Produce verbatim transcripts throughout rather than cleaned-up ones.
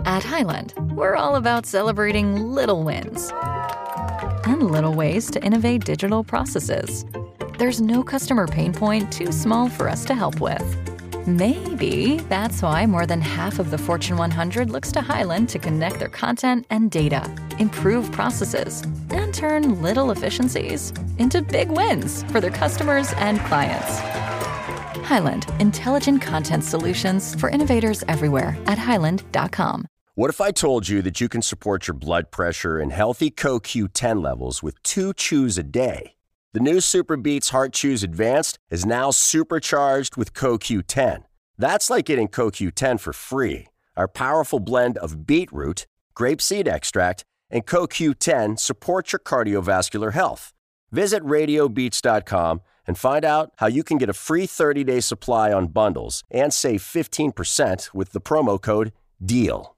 At Highland, we're all about celebrating little wins and little ways to innovate digital processes. There's no customer pain point too small for us to help with. Maybe that's why more than half of the Fortune one hundred looks to Highland to connect their content and data, improve processes, and turn little efficiencies into big wins for their customers and clients. Highland, intelligent content solutions for innovators everywhere at highland dot com. What if I told you that you can support your blood pressure and healthy C O Q ten levels with two chews a day? The new Super Beats Heart Chews Advanced is now supercharged with C O Q ten. That's like getting C O Q ten for free. Our powerful blend of beetroot, grapeseed extract, and C O Q ten supports your cardiovascular health. Visit radio beats dot com and find out how you can get a free thirty-day supply on bundles and save fifteen percent with the promo code DEAL.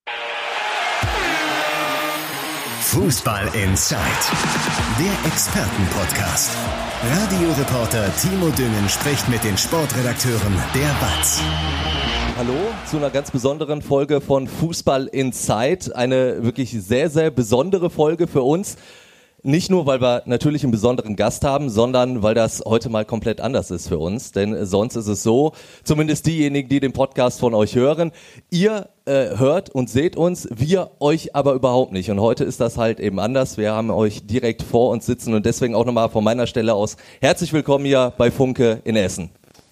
Fußball Inside, der Expertenpodcast. Radioreporter Timo Düngen spricht mit den Sportredakteuren der BATS. Hallo zu einer ganz besonderen Folge von Fußball Inside. Eine wirklich sehr, sehr besondere Folge für uns. Nicht nur, weil wir natürlich einen besonderen Gast haben, sondern weil das heute mal komplett anders ist für uns. Denn sonst ist es so, zumindest diejenigen, die den Podcast von euch hören, ihr äh, hört und seht uns, wir euch aber überhaupt nicht. Und heute ist das halt eben anders. Wir haben euch direkt vor uns sitzen und deswegen auch nochmal von meiner Stelle aus herzlich willkommen hier bei Funke in Essen.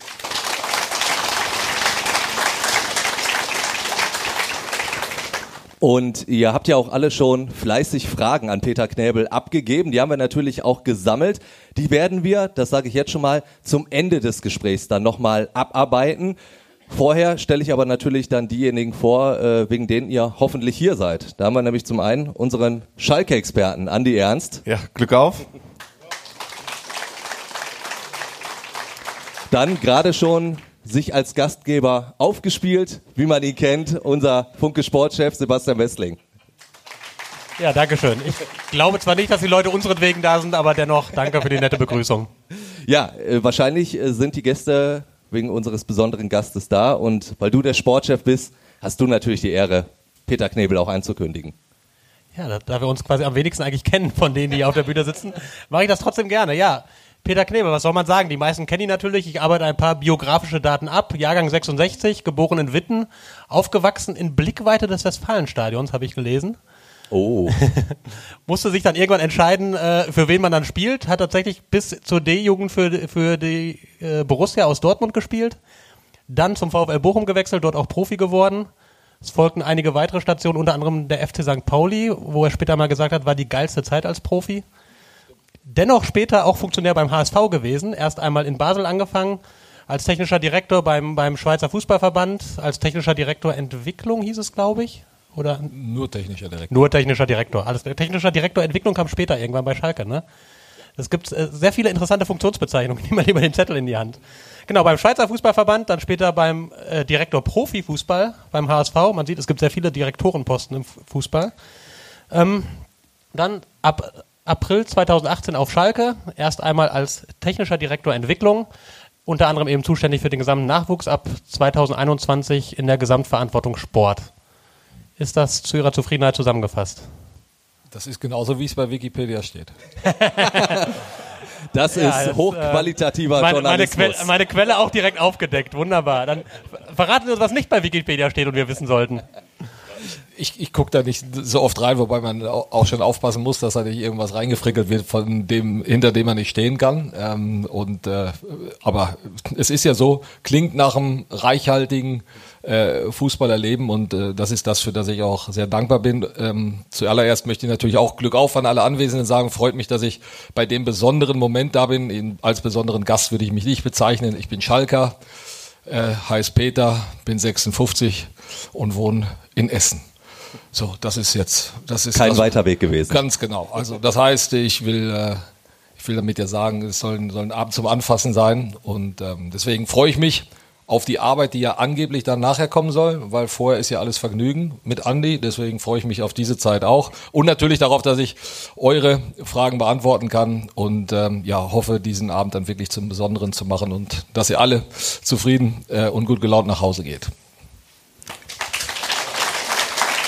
Und ihr habt ja auch alle schon fleißig Fragen an Peter Knäbel abgegeben. Die haben wir natürlich auch gesammelt. Die werden wir, das sage ich jetzt schon mal, zum Ende des Gesprächs dann nochmal abarbeiten. Vorher stelle ich aber natürlich dann diejenigen vor, äh, wegen denen ihr hoffentlich hier seid. Da haben wir nämlich zum einen unseren Schalke-Experten, Andi Ernst. Ja, Glück auf. Dann gerade schon sich als Gastgeber aufgespielt, wie man ihn kennt, unser Funke-Sportchef Sebastian Westling. Ja, danke schön. Ich glaube zwar nicht, dass die Leute unseretwegen da sind, aber dennoch danke für die nette Begrüßung. Ja, äh, wahrscheinlich äh, sind die Gäste wegen unseres besonderen Gastes da und weil du der Sportchef bist, hast du natürlich die Ehre, Peter Knäbel auch einzukündigen. Ja, da, da wir uns quasi am wenigsten eigentlich kennen von denen, die hier auf der Bühne sitzen, mache ich das trotzdem gerne, ja. Peter Knäbel, was soll man sagen? Die meisten kennen ihn natürlich. Ich arbeite ein paar biografische Daten ab. Jahrgang sechsundsechzig, geboren in Witten, aufgewachsen in Blickweite des Westfalenstadions, habe ich gelesen. Oh. Musste sich dann irgendwann entscheiden, äh, für wen man dann spielt. Hat tatsächlich bis zur D-Jugend für, für die äh, Borussia aus Dortmund gespielt. Dann zum VfL Bochum gewechselt, dort auch Profi geworden. Es folgten einige weitere Stationen, unter anderem der F C Sankt Pauli, wo er später mal gesagt hat, war die geilste Zeit als Profi. Dennoch später auch Funktionär beim H S V gewesen, erst einmal in Basel angefangen, als technischer Direktor beim, beim Schweizer Fußballverband, als technischer Direktor Entwicklung hieß es, glaube ich. Oder? Nur technischer Direktor. Nur technischer Direktor. Alles, technischer Direktor Entwicklung kam später irgendwann bei Schalke, ne? Es gibt äh, sehr viele interessante Funktionsbezeichnungen, nehmen wir lieber den Zettel in die Hand. Genau, beim Schweizer Fußballverband, dann später beim äh, Direktor Profifußball beim H S V. Man sieht, es gibt sehr viele Direktorenposten im Fußball. Ähm, dann ab April zweitausendachtzehn auf Schalke, erst einmal als technischer Direktor Entwicklung, unter anderem eben zuständig für den gesamten Nachwuchs, ab zweitausendeinundzwanzig in der Gesamtverantwortung Sport. Ist das zu Ihrer Zufriedenheit zusammengefasst? Das ist genauso, wie es bei Wikipedia steht. Das ja, ist das, hochqualitativer äh, meine, Journalismus. Meine Quelle, meine Quelle auch direkt aufgedeckt, wunderbar. Dann verraten Sie uns, was nicht bei Wikipedia steht und wir wissen sollten. Ich, ich gucke da nicht so oft rein, wobei man auch schon aufpassen muss, dass da nicht irgendwas reingefrickelt wird, von dem, hinter dem man nicht stehen kann. Ähm, und äh, aber es ist ja so, klingt nach einem reichhaltigen äh, Fußballerleben und äh, das ist das, für das ich auch sehr dankbar bin. Ähm, zuallererst möchte ich natürlich auch Glück auf an alle Anwesenden sagen. Freut mich, dass ich bei dem besonderen Moment da bin. In, als besonderen Gast würde ich mich nicht bezeichnen. Ich bin Schalker, äh, heiß Peter, bin sechsundfünfzig und wohne in Essen. So, das ist jetzt, das ist kein also, weiter Weg gewesen. Ganz genau. Also das heißt, ich will, äh, ich will damit ja sagen, es soll, soll ein Abend zum Anfassen sein und ähm, deswegen freue ich mich auf die Arbeit, die ja angeblich dann nachher kommen soll, weil vorher ist ja alles Vergnügen mit Andi, deswegen freue ich mich auf diese Zeit auch und natürlich darauf, dass ich eure Fragen beantworten kann und ähm, ja, hoffe, diesen Abend dann wirklich zum Besonderen zu machen und dass ihr alle zufrieden äh, und gut gelaunt nach Hause geht.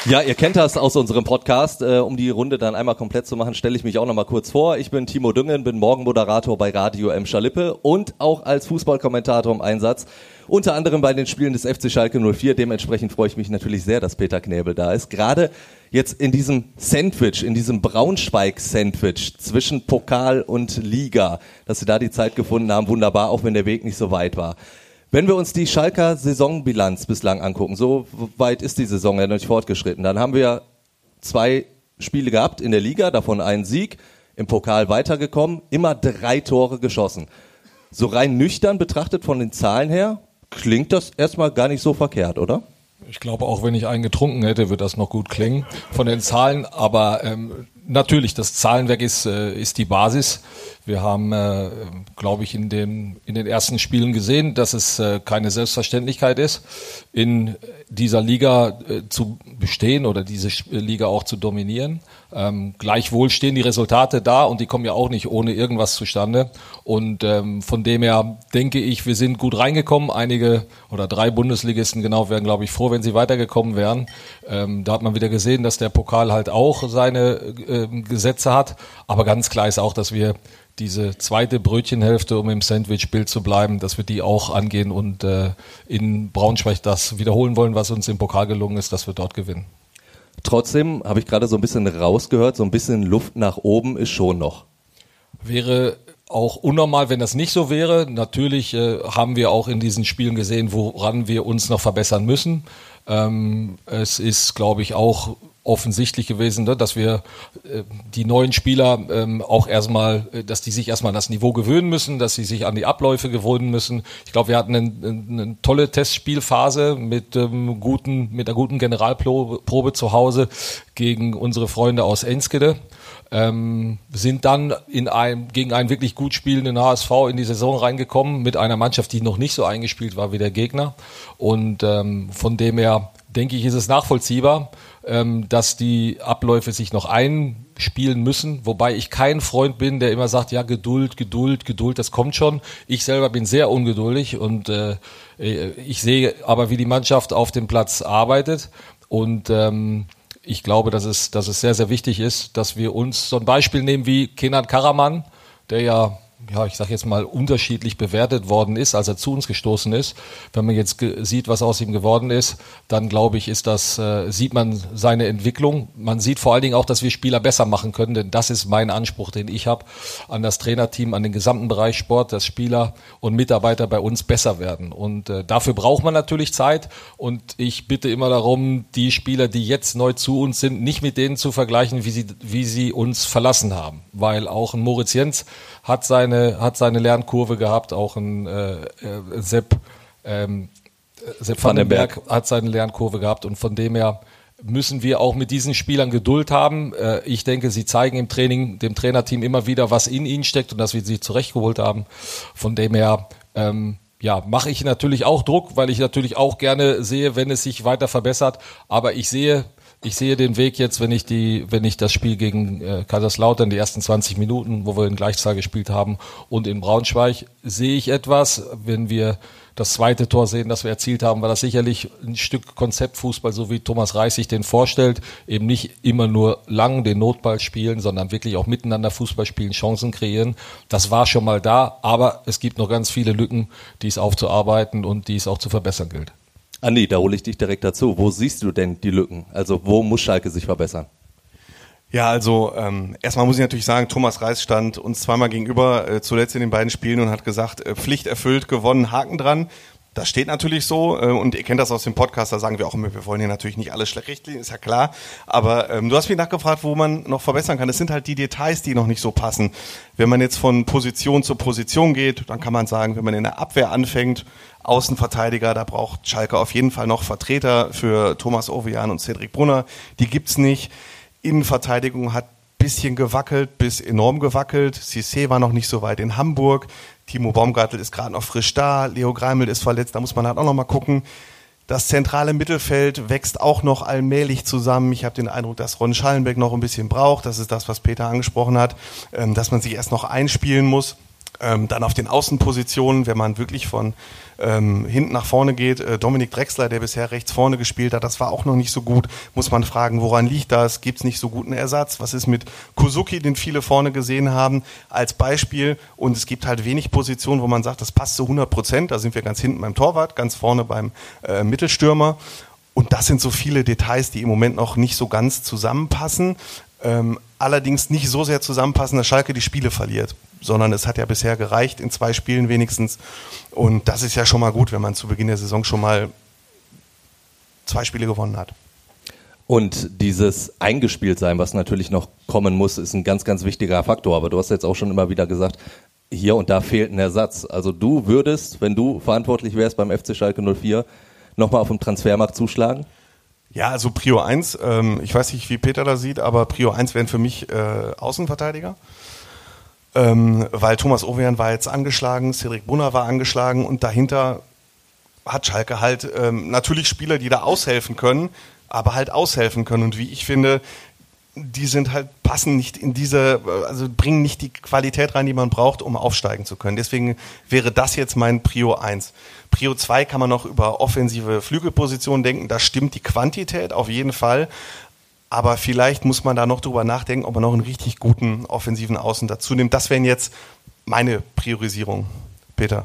Ja, ihr kennt das aus unserem Podcast. Äh, um die Runde dann einmal komplett zu machen, stelle ich mich auch noch mal kurz vor. Ich bin Timo Düngen, bin Morgenmoderator bei Radio Emscher-Lippe und auch als Fußballkommentator im Einsatz. Unter anderem bei den Spielen des F C Schalke null vier. Dementsprechend freue ich mich natürlich sehr, dass Peter Knäbel da ist. Gerade jetzt in diesem Sandwich, in diesem Braunschweig-Sandwich zwischen Pokal und Liga, dass Sie da die Zeit gefunden haben. Wunderbar, auch wenn der Weg nicht so weit war. Wenn wir uns die Schalker Saisonbilanz bislang angucken, so weit ist die Saison ja noch nicht fortgeschritten, dann haben wir zwei Spiele gehabt in der Liga, davon einen Sieg, im Pokal weitergekommen, immer drei Tore geschossen. So rein nüchtern betrachtet von den Zahlen her, klingt das erstmal gar nicht so verkehrt, oder? Ich glaube, auch wenn ich einen getrunken hätte, wird das noch gut klingen von den Zahlen. Aber ähm, natürlich, das Zahlenwerk ist, äh, ist die Basis. Wir haben, äh, glaube ich, in den, in den ersten Spielen gesehen, dass es äh, keine Selbstverständlichkeit ist, in dieser Liga äh, zu bestehen oder diese Liga auch zu dominieren. Ähm, gleichwohl stehen die Resultate da und die kommen ja auch nicht ohne irgendwas zustande. Und ähm, von dem her denke ich, wir sind gut reingekommen. Einige oder drei Bundesligisten genau wären, glaube ich, froh, wenn sie weitergekommen wären. Ähm, da hat man wieder gesehen, dass der Pokal halt auch seine äh, Gesetze hat. Aber ganz klar ist auch, dass wir diese zweite Brötchenhälfte, um im Sandwich-Bild zu bleiben, dass wir die auch angehen und äh, in Braunschweig das wiederholen wollen, was uns im Pokal gelungen ist, dass wir dort gewinnen. Trotzdem habe ich gerade so ein bisschen rausgehört, so ein bisschen Luft nach oben ist schon noch. Wäre auch unnormal, wenn das nicht so wäre. Natürlich äh, haben wir auch in diesen Spielen gesehen, woran wir uns noch verbessern müssen. Ähm, es ist, glaube ich, auch offensichtlich gewesen, ne, dass wir äh, die neuen Spieler ähm, auch erstmal, äh, dass die sich erstmal an das Niveau gewöhnen müssen, dass sie sich an die Abläufe gewöhnen müssen. Ich glaube, wir hatten eine, eine tolle Testspielphase mit ähm, guten, mit einer guten Generalprobe zu Hause gegen unsere Freunde aus Enskede. Ähm, sind dann in einem, gegen einen wirklich gut spielenden H S V in die Saison reingekommen mit einer Mannschaft, die noch nicht so eingespielt war wie der Gegner. Und ähm, von dem her denke ich, ist es nachvollziehbar, ähm, dass die Abläufe sich noch einspielen müssen, wobei ich kein Freund bin, der immer sagt, ja, Geduld, Geduld, Geduld, das kommt schon. Ich selber bin sehr ungeduldig und äh, ich sehe aber, wie die Mannschaft auf dem Platz arbeitet und ähm, ich glaube, dass es, dass es sehr, sehr wichtig ist, dass wir uns so ein Beispiel nehmen wie Kenan Karaman, der ja, ja, ich sage jetzt mal, unterschiedlich bewertet worden ist, als er zu uns gestoßen ist. Wenn man jetzt ge- sieht, was aus ihm geworden ist, dann glaube ich, ist das, äh, sieht man seine Entwicklung. Man sieht vor allen Dingen auch, dass wir Spieler besser machen können, denn das ist mein Anspruch, den ich habe an das Trainerteam, an den gesamten Bereich Sport, dass Spieler und Mitarbeiter bei uns besser werden. Und äh, dafür braucht man natürlich Zeit. Und ich bitte immer darum, die Spieler, die jetzt neu zu uns sind, nicht mit denen zu vergleichen, wie sie, wie sie uns verlassen haben. Weil auch ein Moritz Jens hat seine, hat seine Lernkurve gehabt, auch ein äh, äh, Sepp, ähm, Sepp van den Berg hat seine Lernkurve gehabt und von dem her müssen wir auch mit diesen Spielern Geduld haben. Äh, ich denke, sie zeigen im Training, dem Trainerteam immer wieder, was in ihnen steckt und dass wir sie zurechtgeholt haben. Von dem her ähm, ja, mache ich natürlich auch Druck, weil ich natürlich auch gerne sehe, wenn es sich weiter verbessert, aber ich sehe Ich sehe den Weg jetzt, wenn ich die, wenn ich das Spiel gegen äh, Kaiserslautern, die ersten zwanzig Minuten, wo wir in Gleichzahl gespielt haben, und in Braunschweig, sehe ich etwas. Wenn wir das zweite Tor sehen, das wir erzielt haben, war das sicherlich ein Stück Konzeptfußball, so wie Thomas Reis sich den vorstellt. Eben nicht immer nur lang den Notball spielen, sondern wirklich auch miteinander Fußball spielen, Chancen kreieren. Das war schon mal da, aber es gibt noch ganz viele Lücken, die es aufzuarbeiten und die es auch zu verbessern gilt. Andi, da hole ich dich direkt dazu. Wo siehst du denn die Lücken? Also wo muss Schalke sich verbessern? Ja, also ähm, erstmal muss ich natürlich sagen, Thomas Reis stand uns zweimal gegenüber, äh, zuletzt in den beiden Spielen und hat gesagt, äh, Pflicht erfüllt, gewonnen, Haken dran. Das steht natürlich so äh, und ihr kennt das aus dem Podcast, da sagen wir auch immer, wir wollen hier natürlich nicht alles schlecht reden, ist ja klar. Aber ähm, du hast mich nachgefragt, wo man noch verbessern kann. Das sind halt die Details, die noch nicht so passen. Wenn man jetzt von Position zu Position geht, dann kann man sagen, wenn man in der Abwehr anfängt, Außenverteidiger, da braucht Schalke auf jeden Fall noch Vertreter für Thomas Ovejan und Cedric Brunner. Die gibt's nicht. Innenverteidigung hat bisschen gewackelt, bis enorm gewackelt. Cissé war noch nicht so weit in Hamburg. Timo Baumgartel ist gerade noch frisch da. Leo Greimel ist verletzt. Da muss man halt auch noch mal gucken. Das zentrale Mittelfeld wächst auch noch allmählich zusammen. Ich habe den Eindruck, dass Ron Schallenberg noch ein bisschen braucht. Das ist das, was Peter angesprochen hat, dass man sich erst noch einspielen muss. Ähm, dann auf den Außenpositionen, wenn man wirklich von ähm, hinten nach vorne geht, äh, Dominik Drexler, der bisher rechts vorne gespielt hat, das war auch noch nicht so gut. Muss man fragen, woran liegt das? Gibt es nicht so guten Ersatz? Was ist mit Kuzuki, den viele vorne gesehen haben, als Beispiel? Und es gibt halt wenig Positionen, wo man sagt, das passt zu hundert Prozent. Da sind wir ganz hinten beim Torwart, ganz vorne beim äh, Mittelstürmer. Und das sind so viele Details, die im Moment noch nicht so ganz zusammenpassen. Ähm, allerdings nicht so sehr zusammenpassen, dass Schalke die Spiele verliert, sondern es hat ja bisher gereicht, in zwei Spielen wenigstens. Und das ist ja schon mal gut, wenn man zu Beginn der Saison schon mal zwei Spiele gewonnen hat. Und dieses Eingespieltsein, was natürlich noch kommen muss, ist ein ganz, ganz wichtiger Faktor. Aber du hast jetzt auch schon immer wieder gesagt, hier und da fehlt ein Ersatz. Also du würdest, wenn du verantwortlich wärst beim F C Schalke null vier, nochmal auf dem Transfermarkt zuschlagen? Ja, also Prio eins, ähm, ich weiß nicht, wie Peter das sieht, aber Prio eins wären für mich äh, Außenverteidiger. Ähm, weil Thomas Ovejan war jetzt angeschlagen, Cedric Brunner war angeschlagen und dahinter hat Schalke halt ähm, natürlich Spieler, die da aushelfen können, aber halt aushelfen können. Und wie ich finde, die sind halt, passen nicht in diese, also bringen nicht die Qualität rein, die man braucht, um aufsteigen zu können. Deswegen wäre das jetzt mein Prio eins. Prio zwei kann man noch über offensive Flügelpositionen denken. Da stimmt die Quantität auf jeden Fall. Aber vielleicht muss man da noch drüber nachdenken, ob man noch einen richtig guten offensiven Außen dazu nimmt. Das wären jetzt meine Priorisierungen. Peter?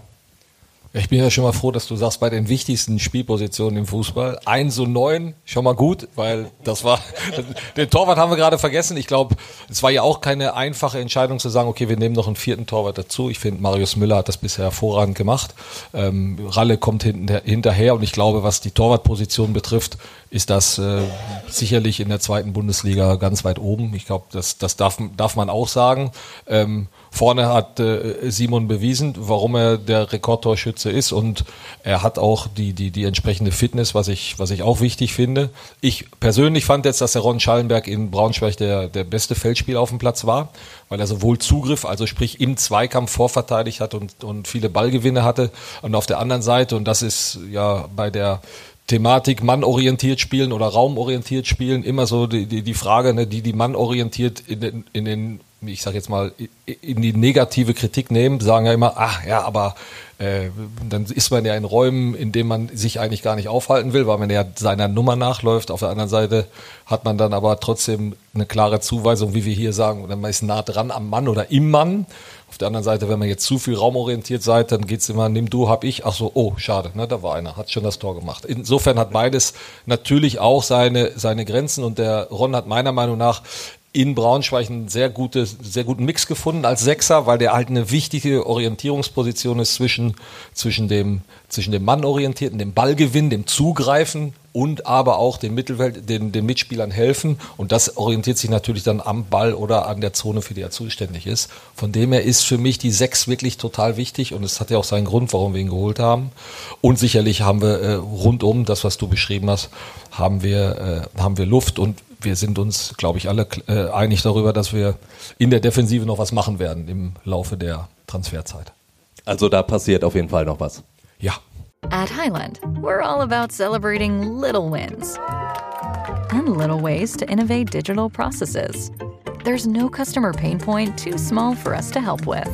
Ich bin ja schon mal froh, dass du sagst, bei den wichtigsten Spielpositionen im Fußball, eins und neun, schon mal gut, weil das war, den Torwart haben wir gerade vergessen. Ich glaube, es war ja auch keine einfache Entscheidung zu sagen, okay, wir nehmen noch einen vierten Torwart dazu. Ich finde, Marius Müller hat das bisher hervorragend gemacht. Ähm, Ralle kommt hinten, hinterher und ich glaube, was die Torwartposition betrifft, ist das äh, sicherlich in der zweiten Bundesliga ganz weit oben. Ich glaube, das, das darf, darf man auch sagen. Ähm, Vorne hat äh, Simon bewiesen, warum er der Rekordtorschütze ist und er hat auch die die die entsprechende Fitness, was ich was ich auch wichtig finde. Ich persönlich fand jetzt, dass der Ron Schallenberg in Braunschweig der der beste Feldspieler auf dem Platz war, weil er sowohl Zugriff, also sprich im Zweikampf vorverteidigt hat und und viele Ballgewinne hatte und auf der anderen Seite, und das ist ja bei der Thematik mannorientiert spielen oder raumorientiert spielen immer so die die, die Frage, ne, die die mannorientiert in den in den ich sag jetzt mal, in die negative Kritik nehmen, sagen ja immer, ach ja, aber äh, dann ist man ja in Räumen, in denen man sich eigentlich gar nicht aufhalten will, weil man ja seiner Nummer nachläuft. Auf der anderen Seite hat man dann aber trotzdem eine klare Zuweisung, wie wir hier sagen, oder man ist nah dran am Mann oder im Mann. Auf der anderen Seite, wenn man jetzt zu viel raumorientiert seid, dann geht's immer, nimm du, hab ich, ach so, oh, schade, ne, da war einer, hat schon das Tor gemacht. Insofern hat beides natürlich auch seine, seine Grenzen und der Ron hat meiner Meinung nach in Braunschweig einen sehr, gute, sehr guten Mix gefunden als Sechser, weil der halt eine wichtige Orientierungsposition ist zwischen, zwischen dem, zwischen dem Mannorientierten, dem Ballgewinn, dem Zugreifen und aber auch dem Mittelfeld, den, den Mitspielern helfen. Und das orientiert sich natürlich dann am Ball oder an der Zone, für die er zuständig ist. Von dem her ist für mich die Sechs wirklich total wichtig und es hat ja auch seinen Grund, warum wir ihn geholt haben. Und sicherlich haben wir äh, rundum, das was du beschrieben hast, haben wir, äh, haben wir Luft und wir sind uns, glaube ich, alle äh, einig darüber, dass wir in der Defensive noch was machen werden im Laufe der Transferzeit. Also da passiert auf jeden Fall noch was. Ja. At Highland, we're all about celebrating little wins and little ways to innovate digital processes. There's no customer pain point too small for us to help with.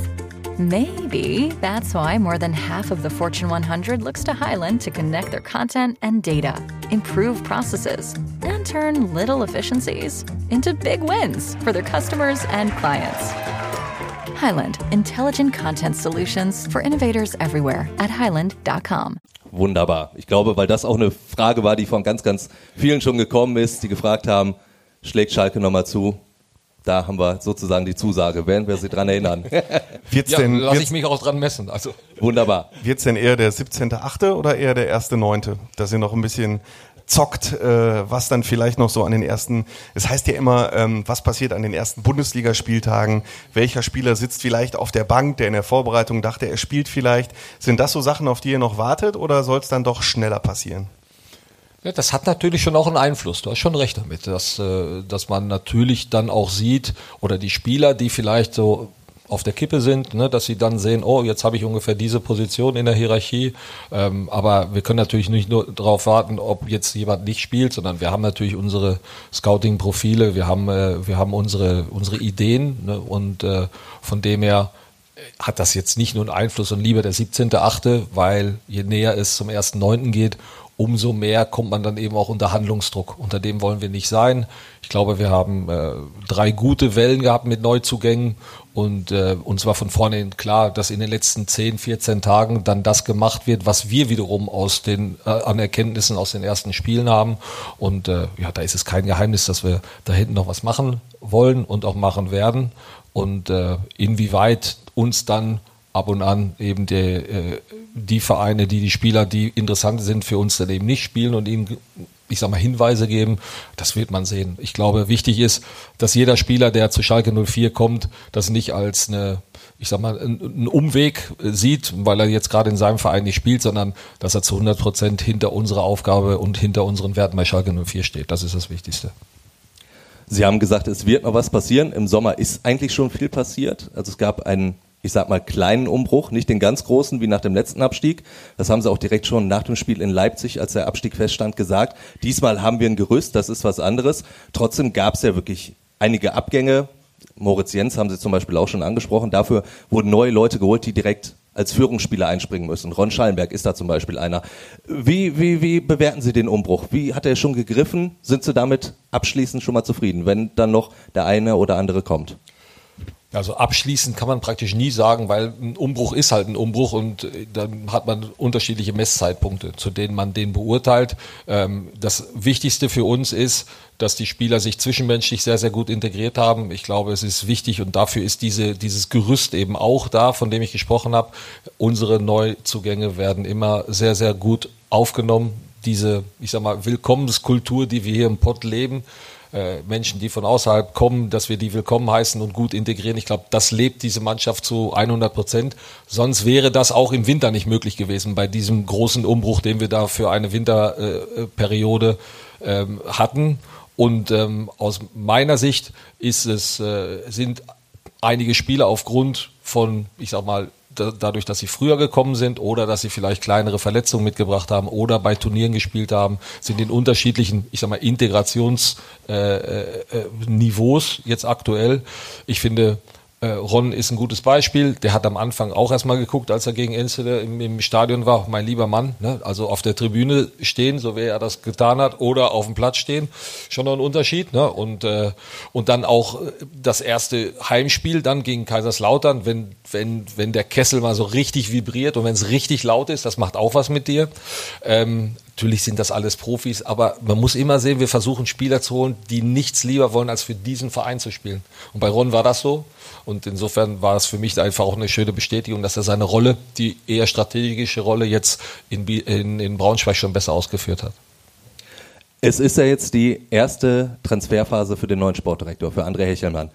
Maybe that's why more than half of the Fortune one hundred looks to Highland to connect their content and data, improve processes, and turn little efficiencies into big wins for their customers and clients. Highland, intelligent content solutions for innovators everywhere at highland dot com. Wunderbar. Ich glaube, weil das auch eine Frage war, die von ganz, ganz vielen schon gekommen ist, die gefragt haben, schlägt Schalke nochmal zu? Da haben wir sozusagen die Zusage. Werden wir Sie dran erinnern? Wird's Ja, denn, lasse wird's, ich mich auch dran messen. Also Wunderbar. wird's denn eher der siebzehnte achte oder eher der erste neunte? Dass ihr noch ein bisschen zockt, äh, was dann vielleicht noch so an den ersten, es heißt ja immer, ähm, was passiert an den ersten Bundesligaspieltagen, welcher Spieler sitzt vielleicht auf der Bank, der in der Vorbereitung dachte, er spielt vielleicht. Sind das so Sachen, auf die ihr noch wartet oder soll es dann doch schneller passieren? ja, das hat natürlich schon auch einen Einfluss. Du hast schon recht damit, dass, äh, dass man natürlich dann auch sieht, oder die Spieler, die vielleicht so auf der Kippe sind, ne, dass sie dann sehen, oh, jetzt habe ich ungefähr diese Position in der Hierarchie. Ähm, aber wir können natürlich nicht nur darauf warten, ob jetzt jemand nicht spielt, sondern wir haben natürlich unsere Scouting-Profile, wir haben, äh, wir haben unsere, unsere Ideen, ne, und äh, von dem her hat das jetzt nicht nur einen Einfluss und lieber der siebzehnte achte, weil je näher es zum ersten neunten geht, umso mehr kommt man dann eben auch unter Handlungsdruck. Unter dem wollen wir nicht sein. Ich glaube, wir haben äh, drei gute Wellen gehabt mit Neuzugängen und äh, uns war von vornherein klar, dass in den letzten zehn, vierzehn Tagen dann das gemacht wird, was wir wiederum aus den äh, an Erkenntnissen aus den ersten Spielen haben. Und äh, ja, da ist es kein Geheimnis, dass wir da hinten noch was machen wollen und auch machen werden. Und äh, inwieweit uns dann ab und an eben die, äh, die Vereine, die die Spieler, die interessant sind für uns, dann eben nicht spielen und ihnen, ich sag mal, Hinweise geben, das wird man sehen. Ich glaube, wichtig ist, dass jeder Spieler, der zu Schalke null vier kommt, das nicht als eine, ich sag mal, einen Umweg sieht, weil er jetzt gerade in seinem Verein nicht spielt, sondern dass er zu hundert Prozent hinter unserer Aufgabe und hinter unseren Werten bei Schalke null vier steht. Das ist das Wichtigste. Sie haben gesagt, es wird noch was passieren. Im Sommer ist eigentlich schon viel passiert. Also es gab einen, ich sag mal, kleinen Umbruch, nicht den ganz großen wie nach dem letzten Abstieg. Das haben Sie auch direkt schon nach dem Spiel in Leipzig, als der Abstieg feststand, gesagt. Diesmal haben wir ein Gerüst, das ist was anderes. Trotzdem gab es ja wirklich einige Abgänge. Moritz Jens haben Sie zum Beispiel auch schon angesprochen. Dafür wurden neue Leute geholt, die direkt als Führungsspieler einspringen müssen. Ron Schallenberg ist da zum Beispiel einer. Wie, wie, wie bewerten Sie den Umbruch? Wie hat er schon gegriffen? Sind Sie damit abschließend schon mal zufrieden, wenn dann noch der eine oder andere kommt? Also abschließend kann man praktisch nie sagen, weil ein Umbruch ist halt ein Umbruch und dann hat man unterschiedliche Messzeitpunkte, zu denen man den beurteilt. Das Wichtigste für uns ist, dass die Spieler sich zwischenmenschlich sehr, sehr gut integriert haben. Ich glaube, es ist wichtig und dafür ist diese, dieses Gerüst eben auch da, von dem ich gesprochen habe. Unsere Neuzugänge werden immer sehr, sehr gut aufgenommen. Diese, ich sag mal, Willkommenskultur, die wir hier im Pott leben, Menschen, die von außerhalb kommen, dass wir die willkommen heißen und gut integrieren. Ich glaube, das lebt diese Mannschaft zu hundert Prozent. Sonst wäre das auch im Winter nicht möglich gewesen, bei diesem großen Umbruch, den wir da für eine Winterperiode äh, ähm, hatten. Und ähm, aus meiner Sicht ist es, äh, sind einige Spieler aufgrund von, ich sag mal, dadurch, dass sie früher gekommen sind oder dass sie vielleicht kleinere Verletzungen mitgebracht haben oder bei Turnieren gespielt haben, sind in unterschiedlichen, ich sag mal, Integrationsniveaus äh, äh, jetzt aktuell. Ich finde, äh, Ron ist ein gutes Beispiel. Der hat am Anfang auch erstmal geguckt, als er gegen Enschede im, im Stadion war, mein lieber Mann, ne? Also auf der Tribüne stehen, so wie er das getan hat, oder auf dem Platz stehen, schon noch ein Unterschied. Ne? Und, äh, und dann auch das erste Heimspiel dann gegen Kaiserslautern, wenn wenn wenn der Kessel mal so richtig vibriert und wenn es richtig laut ist, das macht auch was mit dir. Ähm, natürlich sind das alles Profis, aber man muss immer sehen, wir versuchen Spieler zu holen, die nichts lieber wollen, als für diesen Verein zu spielen. Und bei Ron war das so. Und insofern war es für mich einfach auch eine schöne Bestätigung, dass er seine Rolle, die eher strategische Rolle, jetzt in, in, in Braunschweig schon besser ausgeführt hat. Es ist ja jetzt die erste Transferphase für den neuen Sportdirektor, für André Hechelmann.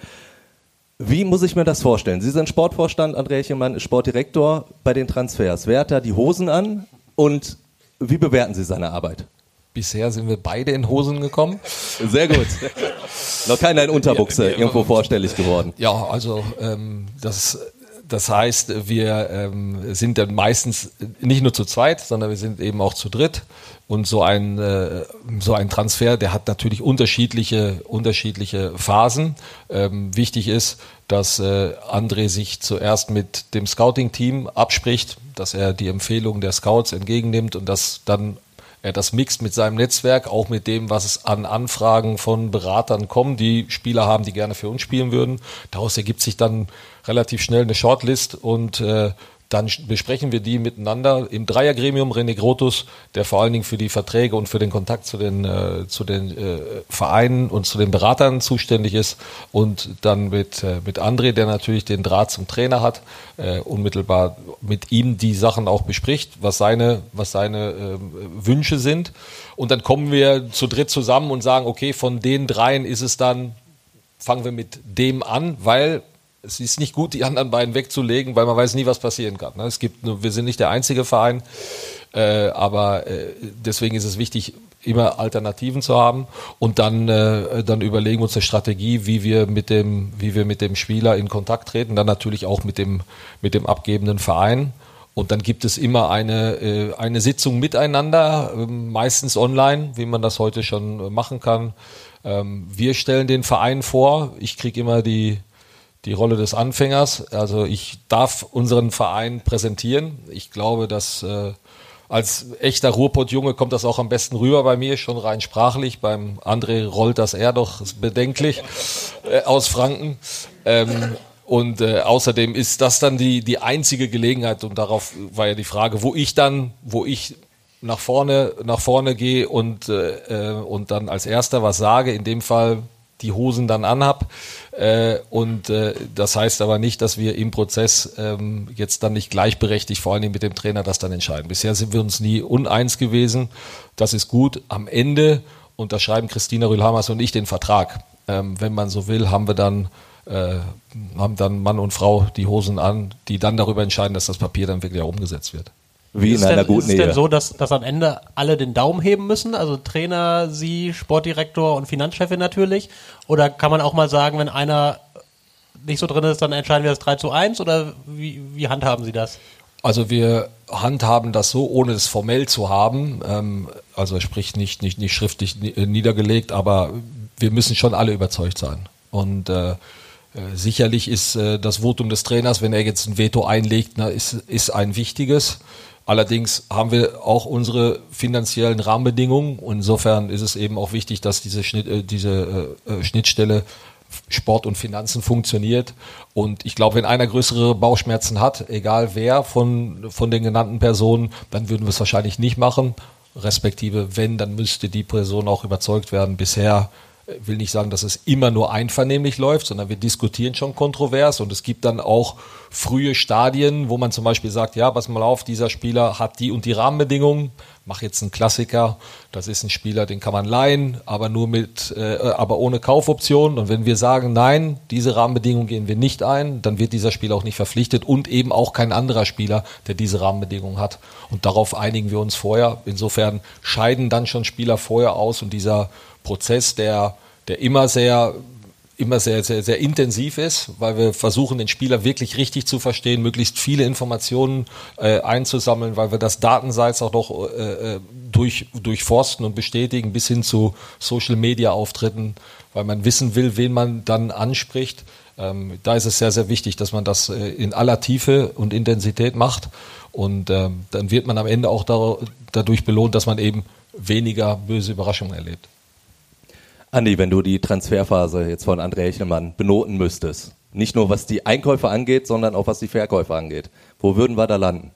Wie muss ich mir das vorstellen? Sie sind Sportvorstand, André Hechelmann ist Sportdirektor bei den Transfers. Wer hat da die Hosen an und wie bewerten Sie seine Arbeit? Bisher sind wir beide in Hosen gekommen. Sehr gut. Noch keiner in Unterbuchse irgendwo vorstellig geworden. Ja, also ähm, das, das heißt, wir ähm, sind dann meistens nicht nur zu zweit, sondern wir sind eben auch zu dritt. Und so ein, äh, so ein Transfer, der hat natürlich unterschiedliche, unterschiedliche Phasen. Ähm, wichtig ist, dass äh, André sich zuerst mit dem Scouting-Team abspricht, dass er die Empfehlungen der Scouts entgegennimmt und dass dann er das mixt mit seinem Netzwerk, auch mit dem, was es an Anfragen von Beratern kommt, die Spieler haben, die gerne für uns spielen würden. Daraus ergibt sich dann relativ schnell eine Shortlist und äh, dann besprechen wir die miteinander im Dreiergremium. René Grotus, der vor allen Dingen für die Verträge und für den Kontakt zu den, äh, zu den äh, Vereinen und zu den Beratern zuständig ist. Und dann mit, äh, mit André, der natürlich den Draht zum Trainer hat, äh, unmittelbar mit ihm die Sachen auch bespricht, was seine, was seine äh, Wünsche sind. Und dann kommen wir zu dritt zusammen und sagen, okay, von den dreien ist es dann, fangen wir mit dem an, weil es ist nicht gut, die anderen beiden wegzulegen, weil man weiß nie, was passieren kann. Es gibt, wir sind nicht der einzige Verein, äh, aber äh, deswegen ist es wichtig, immer Alternativen zu haben und dann, äh, dann überlegen wir uns eine Strategie, wie wir mit dem, wie wir mit dem Spieler in Kontakt treten, dann natürlich auch mit dem, mit dem abgebenden Verein. Und dann gibt es immer eine, äh, eine Sitzung miteinander, äh, meistens online, wie man das heute schon machen kann. Ähm, wir stellen den Verein vor. Ich kriege immer die die Rolle des Anfängers. Also ich darf unseren Verein präsentieren. Ich glaube, dass äh, als echter Ruhrpott-Junge kommt das auch am besten rüber bei mir, schon rein sprachlich. Beim André rollt das eher doch bedenklich äh, aus Franken. Ähm, und äh, außerdem ist das dann die die einzige Gelegenheit, und darauf war ja die Frage, wo ich dann, wo ich nach vorne nach vorne gehe und äh, und dann als Erster was sage, in dem Fall die Hosen dann anhab. Äh, und äh, das heißt aber nicht, dass wir im Prozess ähm, jetzt dann nicht gleichberechtigt, vor allen Dingen mit dem Trainer, das dann entscheiden. Bisher sind wir uns nie uneins gewesen. Das ist gut. Am Ende unterschreiben Christina Rühl-Hamers und ich den Vertrag. Ähm, wenn man so will, haben wir dann äh, haben dann Mann und Frau die Hosen an, die dann darüber entscheiden, dass das Papier dann wirklich auch umgesetzt wird. Wie in einer guten Ehe. Ist es denn so, dass, dass am Ende alle den Daumen heben müssen? Also Trainer, Sie, Sportdirektor und Finanzchefin natürlich? Oder kann man auch mal sagen, wenn einer nicht so drin ist, dann entscheiden wir das drei zu eins? Oder wie, wie handhaben Sie das? Also wir handhaben das so, ohne es formell zu haben. Ähm, also sprich nicht, nicht, nicht schriftlich niedergelegt, aber wir müssen schon alle überzeugt sein. Und äh, sicherlich ist äh, das Votum des Trainers, wenn er jetzt ein Veto einlegt, na, ist, ist ein wichtiges. Allerdings haben wir auch unsere finanziellen Rahmenbedingungen. Insofern ist es eben auch wichtig, dass diese, Schnitt, äh, diese äh, Schnittstelle Sport und Finanzen funktioniert. Und ich glaube, wenn einer größere Bauchschmerzen hat, egal wer von, von den genannten Personen, dann würden wir es wahrscheinlich nicht machen. Respektive, wenn, dann müsste die Person auch überzeugt werden. Bisher will nicht sagen, dass es immer nur einvernehmlich läuft, sondern wir diskutieren schon kontrovers und es gibt dann auch frühe Stadien, wo man zum Beispiel sagt, ja, pass mal auf, dieser Spieler hat die und die Rahmenbedingungen. Mach jetzt einen Klassiker, das ist ein Spieler, den kann man leihen, aber nur mit, äh, aber ohne Kaufoption. Und wenn wir sagen, nein, diese Rahmenbedingungen gehen wir nicht ein, dann wird dieser Spieler auch nicht verpflichtet und eben auch kein anderer Spieler, der diese Rahmenbedingungen hat. Und darauf einigen wir uns vorher. Insofern scheiden dann schon Spieler vorher aus und dieser Prozess, der, der immer sehr, immer sehr, sehr, sehr intensiv ist, weil wir versuchen, den Spieler wirklich richtig zu verstehen, möglichst viele Informationen äh, einzusammeln, weil wir das Datenseits auch noch äh, durch, durchforsten und bestätigen, bis hin zu Social-Media-Auftritten, weil man wissen will, wen man dann anspricht. Ähm, da ist es sehr, sehr wichtig, dass man das äh, in aller Tiefe und Intensität macht und ähm, dann wird man am Ende auch da, dadurch belohnt, dass man eben weniger böse Überraschungen erlebt. Andi, wenn du die Transferphase jetzt von André Hechelmann benoten müsstest, nicht nur was die Einkäufe angeht, sondern auch was die Verkäufe angeht, wo würden wir da landen?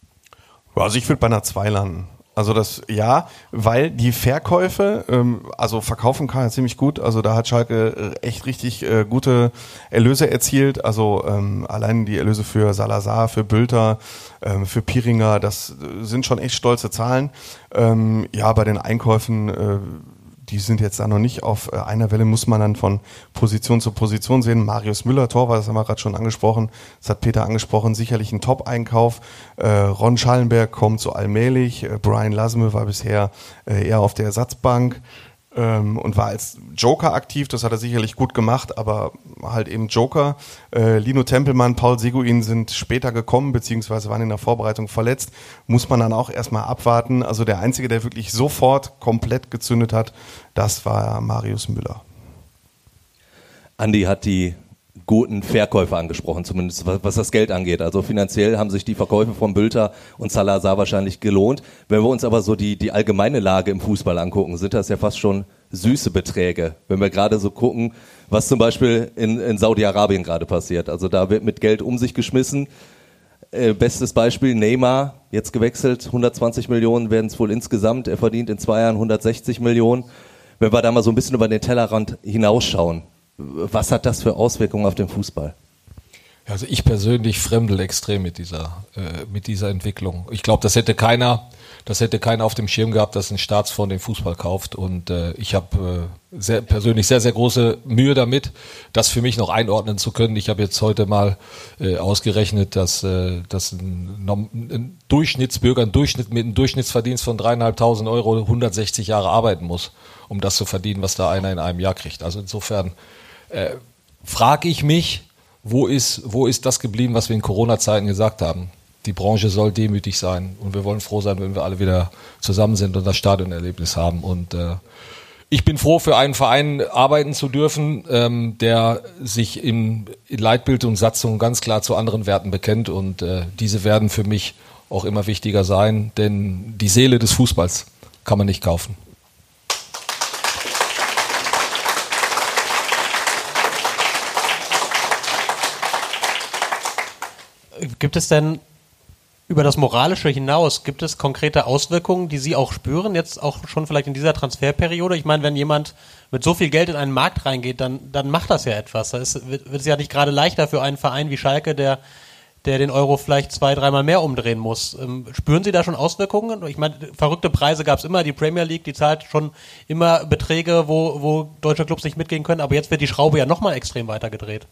Also ich würde bei einer zwei landen. Also das, ja, weil die Verkäufe, ähm, also verkaufen kann er ziemlich gut, also da hat Schalke echt richtig äh, gute Erlöse erzielt, also ähm, allein die Erlöse für Salazar, für Bülter, ähm, für Piringer, das sind schon echt stolze Zahlen. Ähm, ja, bei den Einkäufen, äh, die sind jetzt da noch nicht auf einer Welle, muss man dann von Position zu Position sehen. Marius Müller, Torwart, das haben wir gerade schon angesprochen, das hat Peter angesprochen, sicherlich ein Top-Einkauf. Äh, Ron Schallenberg kommt so allmählich, äh, Brian Lasme war bisher äh, eher auf der Ersatzbank ähm, und war als Joker aktiv, das hat er sicherlich gut gemacht, aber halt eben Joker. Äh, Lino Tempelmann, Paul Seguin sind später gekommen, beziehungsweise waren in der Vorbereitung verletzt, muss man dann auch erstmal abwarten. Also der Einzige, der wirklich sofort komplett gezündet hat, das war Marius Müller. Andi hat die guten Verkäufe angesprochen, zumindest was das Geld angeht. Also finanziell haben sich die Verkäufe von Bülter und Salazar wahrscheinlich gelohnt. Wenn wir uns aber so die, die allgemeine Lage im Fußball angucken, sind das ja fast schon süße Beträge. Wenn wir gerade so gucken, was zum Beispiel in, in Saudi-Arabien gerade passiert. Also da wird mit Geld um sich geschmissen. Äh, bestes Beispiel, Neymar, jetzt gewechselt, hundertzwanzig Millionen werden es wohl insgesamt. Er verdient in zwei Jahren hundertsechzig Millionen. Wenn wir da mal so ein bisschen über den Tellerrand hinausschauen, was hat das für Auswirkungen auf den Fußball? Also ich persönlich fremdel extrem mit dieser, äh, mit dieser Entwicklung. Ich glaube, das hätte keiner, das hätte keiner auf dem Schirm gehabt, dass ein Staatsfonds den Fußball kauft. Und äh, ich habe äh, sehr, persönlich sehr, sehr große Mühe damit, das für mich noch einordnen zu können. Ich habe jetzt heute mal äh, ausgerechnet, dass, äh, dass ein, ein Durchschnittsbürger, ein Durchschnitt mit einem Durchschnittsverdienst von dreieinhalbtausend Euro hundertsechzig Jahre arbeiten muss, um das zu verdienen, was da einer in einem Jahr kriegt. Also insofern äh, frage ich mich, Wo ist, wo ist das geblieben, was wir in Corona-Zeiten gesagt haben? Die Branche soll demütig sein und wir wollen froh sein, wenn wir alle wieder zusammen sind und das Stadionerlebnis haben. Und äh, Ich bin froh, für einen Verein arbeiten zu dürfen, ähm, der sich in, in Leitbild und Satzung ganz klar zu anderen Werten bekennt. Und äh, diese werden für mich auch immer wichtiger sein, denn die Seele des Fußballs kann man nicht kaufen. Gibt es denn über das Moralische hinaus, gibt es konkrete Auswirkungen, die Sie auch spüren, jetzt auch schon vielleicht in dieser Transferperiode? Ich meine, wenn jemand mit so viel Geld in einen Markt reingeht, dann, dann macht das ja etwas. Da ist, wird es ja nicht gerade leichter für einen Verein wie Schalke, der, der den Euro vielleicht zwei, dreimal mehr umdrehen muss. Ähm, spüren Sie da schon Auswirkungen? Ich meine, verrückte Preise gab es immer. Die Premier League, die zahlt schon immer Beträge, wo, wo deutsche Clubs nicht mitgehen können. Aber jetzt wird die Schraube ja nochmal extrem weitergedreht.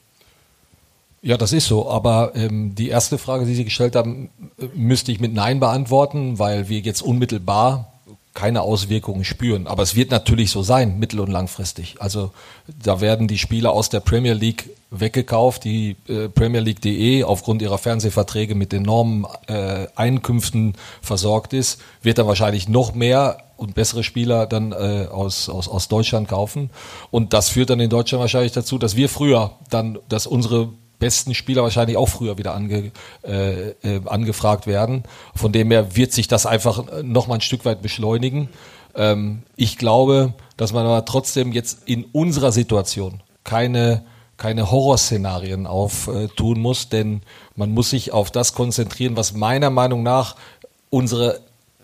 Ja, das ist so, aber ähm, die erste Frage, die Sie gestellt haben, müsste ich mit Nein beantworten, weil wir jetzt unmittelbar keine Auswirkungen spüren. Aber es wird natürlich so sein, mittel- und langfristig. Also da werden die Spieler aus der Premier League weggekauft, die äh, Premier League punkt de aufgrund ihrer Fernsehverträge mit enormen äh, Einkünften versorgt ist, wird dann wahrscheinlich noch mehr und bessere Spieler dann äh, aus, aus, aus Deutschland kaufen. Und das führt dann in Deutschland wahrscheinlich dazu, dass wir früher dann, dass unsere besten Spieler wahrscheinlich auch früher wieder ange, äh, äh, angefragt werden. Von dem her wird sich das einfach noch mal ein Stück weit beschleunigen. Ähm, ich glaube, dass man aber trotzdem jetzt in unserer Situation keine, keine Horrorszenarien auftun äh, muss, denn man muss sich auf das konzentrieren, was meiner Meinung nach unsere,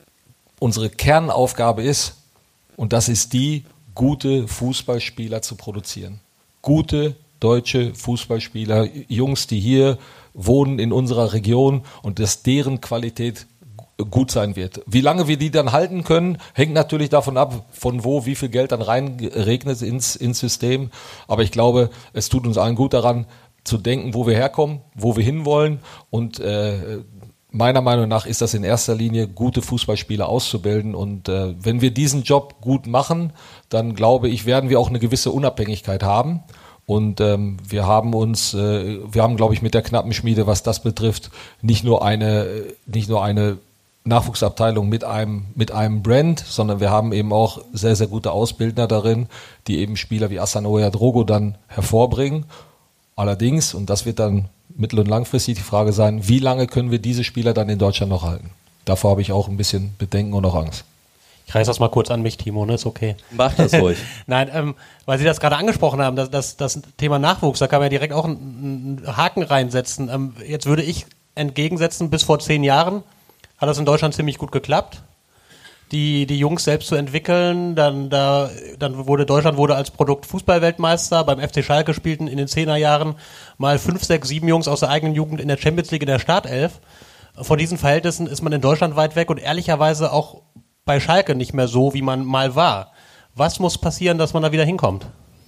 unsere Kernaufgabe ist. Und das ist die, gute Fußballspieler zu produzieren. Gute deutsche Fußballspieler, Jungs, die hier wohnen in unserer Region und dass deren Qualität gut sein wird. Wie lange wir die dann halten können, hängt natürlich davon ab, von wo wie viel Geld dann reinregnet ins, ins System. Aber ich glaube, es tut uns allen gut daran, zu denken, wo wir herkommen, wo wir hinwollen. Und äh, meiner Meinung nach ist das in erster Linie, gute Fußballspieler auszubilden. Und äh, wenn wir diesen Job gut machen, dann glaube ich, werden wir auch eine gewisse Unabhängigkeit haben. Und ähm, wir haben uns, äh, wir haben, glaube ich, mit der Knappenschmiede, was das betrifft, nicht nur eine, nicht nur eine Nachwuchsabteilung mit einem, mit einem Brand, sondern wir haben eben auch sehr, sehr gute Ausbildner darin, die eben Spieler wie Asanoya Drogo dann hervorbringen. Allerdings, und das wird dann mittel- und langfristig die Frage sein, wie lange können wir diese Spieler dann in Deutschland noch halten? Davor habe ich auch ein bisschen Bedenken und auch Angst. Ich reiß das mal kurz an mich, Timo, ne? Ist okay. Mach das ruhig. Nein, ähm, weil Sie das gerade angesprochen haben, das, das, das Thema Nachwuchs, da kann man ja direkt auch einen, einen Haken reinsetzen. Ähm, jetzt würde ich entgegensetzen, bis vor zehn Jahren hat das in Deutschland ziemlich gut geklappt, die, die Jungs selbst zu entwickeln. Dann, da, dann wurde Deutschland wurde als Produkt Fußballweltmeister. Beim F C Schalke spielten in den Zehnerjahren mal fünf, sechs, sieben Jungs aus der eigenen Jugend in der Champions League in der Startelf. Von diesen Verhältnissen ist man in Deutschland weit weg und ehrlicherweise auch bei Schalke nicht mehr so, wie man mal war. Was muss passieren, dass man da wieder hinkommt?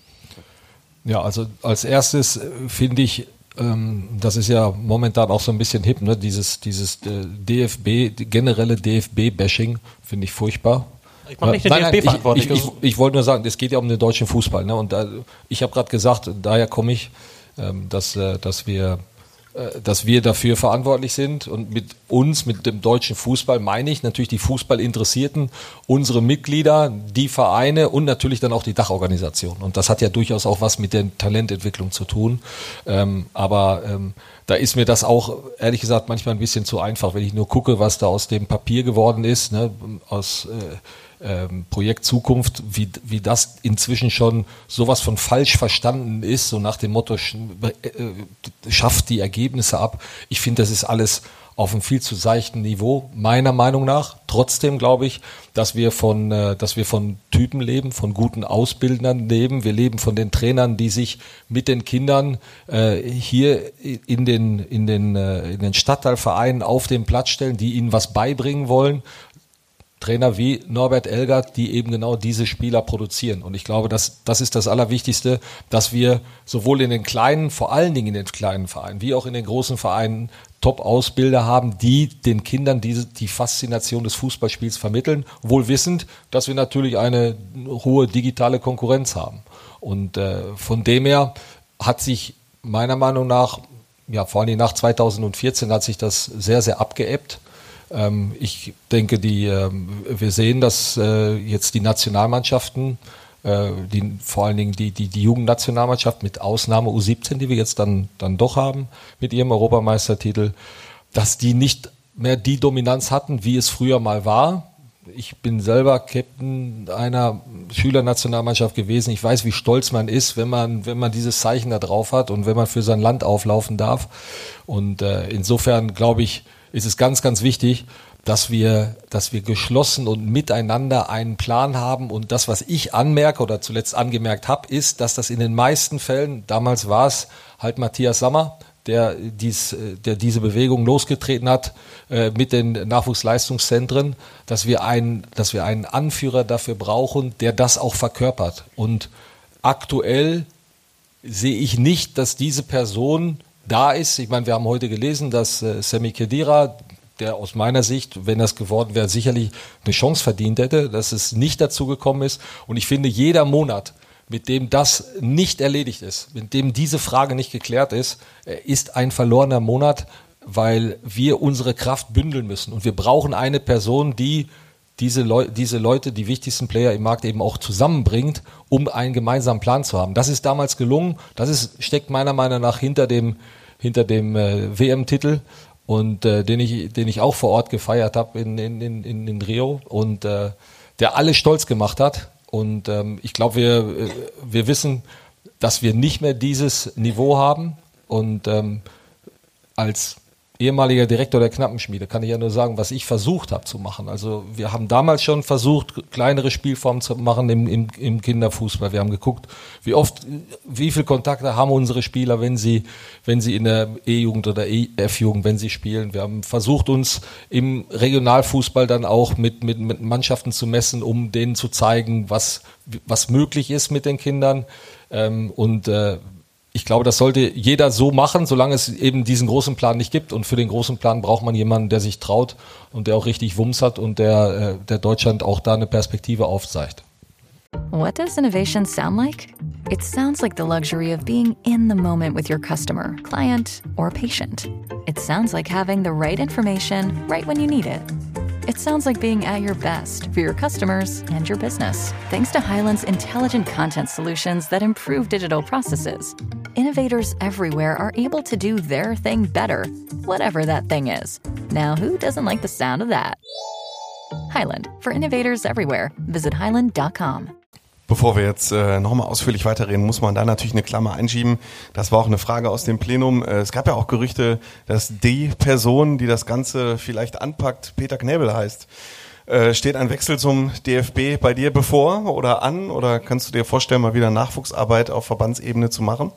Ja, also als erstes äh, finde ich, ähm, das ist ja momentan auch so ein bisschen hip, ne? dieses, dieses äh, D F B, die generelle D F B-Bashing finde ich furchtbar. Ich mache nicht den nein, D F B nein, verantwortlich. Ich, ich, ich, ich wollte nur sagen, es geht ja um den deutschen Fußball. Ne? Und da, ich habe gerade gesagt, daher komme ich, ähm, dass, äh, dass wir dass wir dafür verantwortlich sind und mit uns, mit dem deutschen Fußball meine ich natürlich die Fußballinteressierten, unsere Mitglieder, die Vereine und natürlich dann auch die Dachorganisation. Und das hat ja durchaus auch was mit der Talententwicklung zu tun. Ähm, aber ähm, da ist mir das auch, ehrlich gesagt, manchmal ein bisschen zu einfach, wenn ich nur gucke, was da aus dem Papier geworden ist, ne, aus äh, Ähm, Projekt Zukunft, wie, wie das inzwischen schon sowas von falsch verstanden ist, so nach dem Motto, sch, äh, schafft die Ergebnisse ab. Ich finde, das ist alles auf einem viel zu seichten Niveau, meiner Meinung nach. Trotzdem glaube ich, dass wir von, äh, dass wir von Typen leben, von guten Ausbildern leben. Wir leben von den Trainern, die sich mit den Kindern äh, hier in den, in den, äh, in den Stadtteilvereinen auf den Platz stellen, die ihnen was beibringen wollen. Trainer wie Norbert Elgert, die eben genau diese Spieler produzieren. Und ich glaube, das, das ist das Allerwichtigste, dass wir sowohl in den kleinen, vor allen Dingen in den kleinen Vereinen, wie auch in den großen Vereinen Top-Ausbilder haben, die den Kindern diese, die Faszination des Fußballspiels vermitteln, wohl wissend, dass wir natürlich eine hohe digitale Konkurrenz haben. Und äh, von dem her hat sich meiner Meinung nach, ja vor allem nach zweitausendvierzehn hat sich das sehr, sehr abgeebbt. Ich denke, die, wir sehen, dass jetzt die Nationalmannschaften äh, die, vor allen Dingen die, die, die Jugendnationalmannschaft mit Ausnahme U siebzehn, die wir jetzt dann, dann doch haben mit ihrem Europameistertitel, dass die nicht mehr die Dominanz hatten, wie es früher mal war. Ich bin selber Captain einer Schülernationalmannschaft gewesen. Ich weiß, wie stolz man ist, wenn man, wenn man dieses Zeichen da drauf hat und wenn man für sein Land auflaufen darf. Und äh, insofern, glaube ich, ist es ganz, ganz wichtig, dass wir, dass wir geschlossen und miteinander einen Plan haben. Und das, was ich anmerke oder zuletzt angemerkt habe, ist, dass das in den meisten Fällen, damals war es halt Matthias Sammer, der, dies, der diese Bewegung losgetreten hat äh, mit den Nachwuchsleistungszentren, dass wir, einen, dass wir einen Anführer dafür brauchen, der das auch verkörpert. Und aktuell sehe ich nicht, dass diese Person da ist. Ich meine, wir haben heute gelesen, dass äh, Sami Khedira, der aus meiner Sicht, wenn das geworden wäre, sicherlich eine Chance verdient hätte, dass es nicht dazu gekommen ist. Und ich finde, jeder Monat, mit dem das nicht erledigt ist, mit dem diese Frage nicht geklärt ist, ist ein verlorener Monat, weil wir unsere Kraft bündeln müssen. Und wir brauchen eine Person, die diese, Leu- diese Leute, die wichtigsten Player im Markt eben auch zusammenbringt, um einen gemeinsamen Plan zu haben. Das ist damals gelungen. Das ist, steckt meiner Meinung nach hinter dem, hinter dem äh, W M-Titel. Und äh, den ich, den ich auch vor Ort gefeiert habe in, in, in, in Rio und äh, der alle stolz gemacht hat. Und ähm, ich glaube, wir, wir wissen, dass wir nicht mehr dieses Niveau haben. Und ähm, als ehemaliger Direktor der Knappenschmiede kann ich ja nur sagen, was ich versucht habe zu machen. Also wir haben damals schon versucht, kleinere Spielformen zu machen im, im, im Kinderfußball. Wir haben geguckt, wie oft, wie viel Kontakte haben unsere Spieler, wenn sie, wenn sie in der E-Jugend oder E F-Jugend, wenn sie spielen. Wir haben versucht, uns im Regionalfußball dann auch mit, mit, mit Mannschaften zu messen, um denen zu zeigen, was, was möglich ist mit den Kindern. Ähm, und äh, Ich glaube, das sollte jeder so machen, solange es eben diesen großen Plan nicht gibt. Und für den großen Plan braucht man jemanden, der sich traut und der auch richtig Wumms hat und der, der Deutschland auch da eine Perspektive aufzeigt. What does innovation sound like? It sounds like the luxury of being in the moment with your customer, client, or patient. It sounds like having the right information right when you need it. It sounds like being at your best for your customers and your business. Thanks to Hyland's intelligent content solutions that improve digital processes, innovators everywhere are able to do their thing better, whatever that thing is. Now, who doesn't like the sound of that? Hyland, for innovators everywhere. Visit hyland dot com. Bevor wir jetzt äh, nochmal ausführlich weiterreden, muss man da natürlich eine Klammer einschieben. Das war auch eine Frage aus dem Plenum. Äh, es gab ja auch Gerüchte, dass die Person, die das Ganze vielleicht anpackt, Peter Knäbel heißt. Äh, steht ein Wechsel zum D F B bei dir bevor oder an? Oder kannst du dir vorstellen, mal wieder Nachwuchsarbeit auf Verbandsebene zu machen?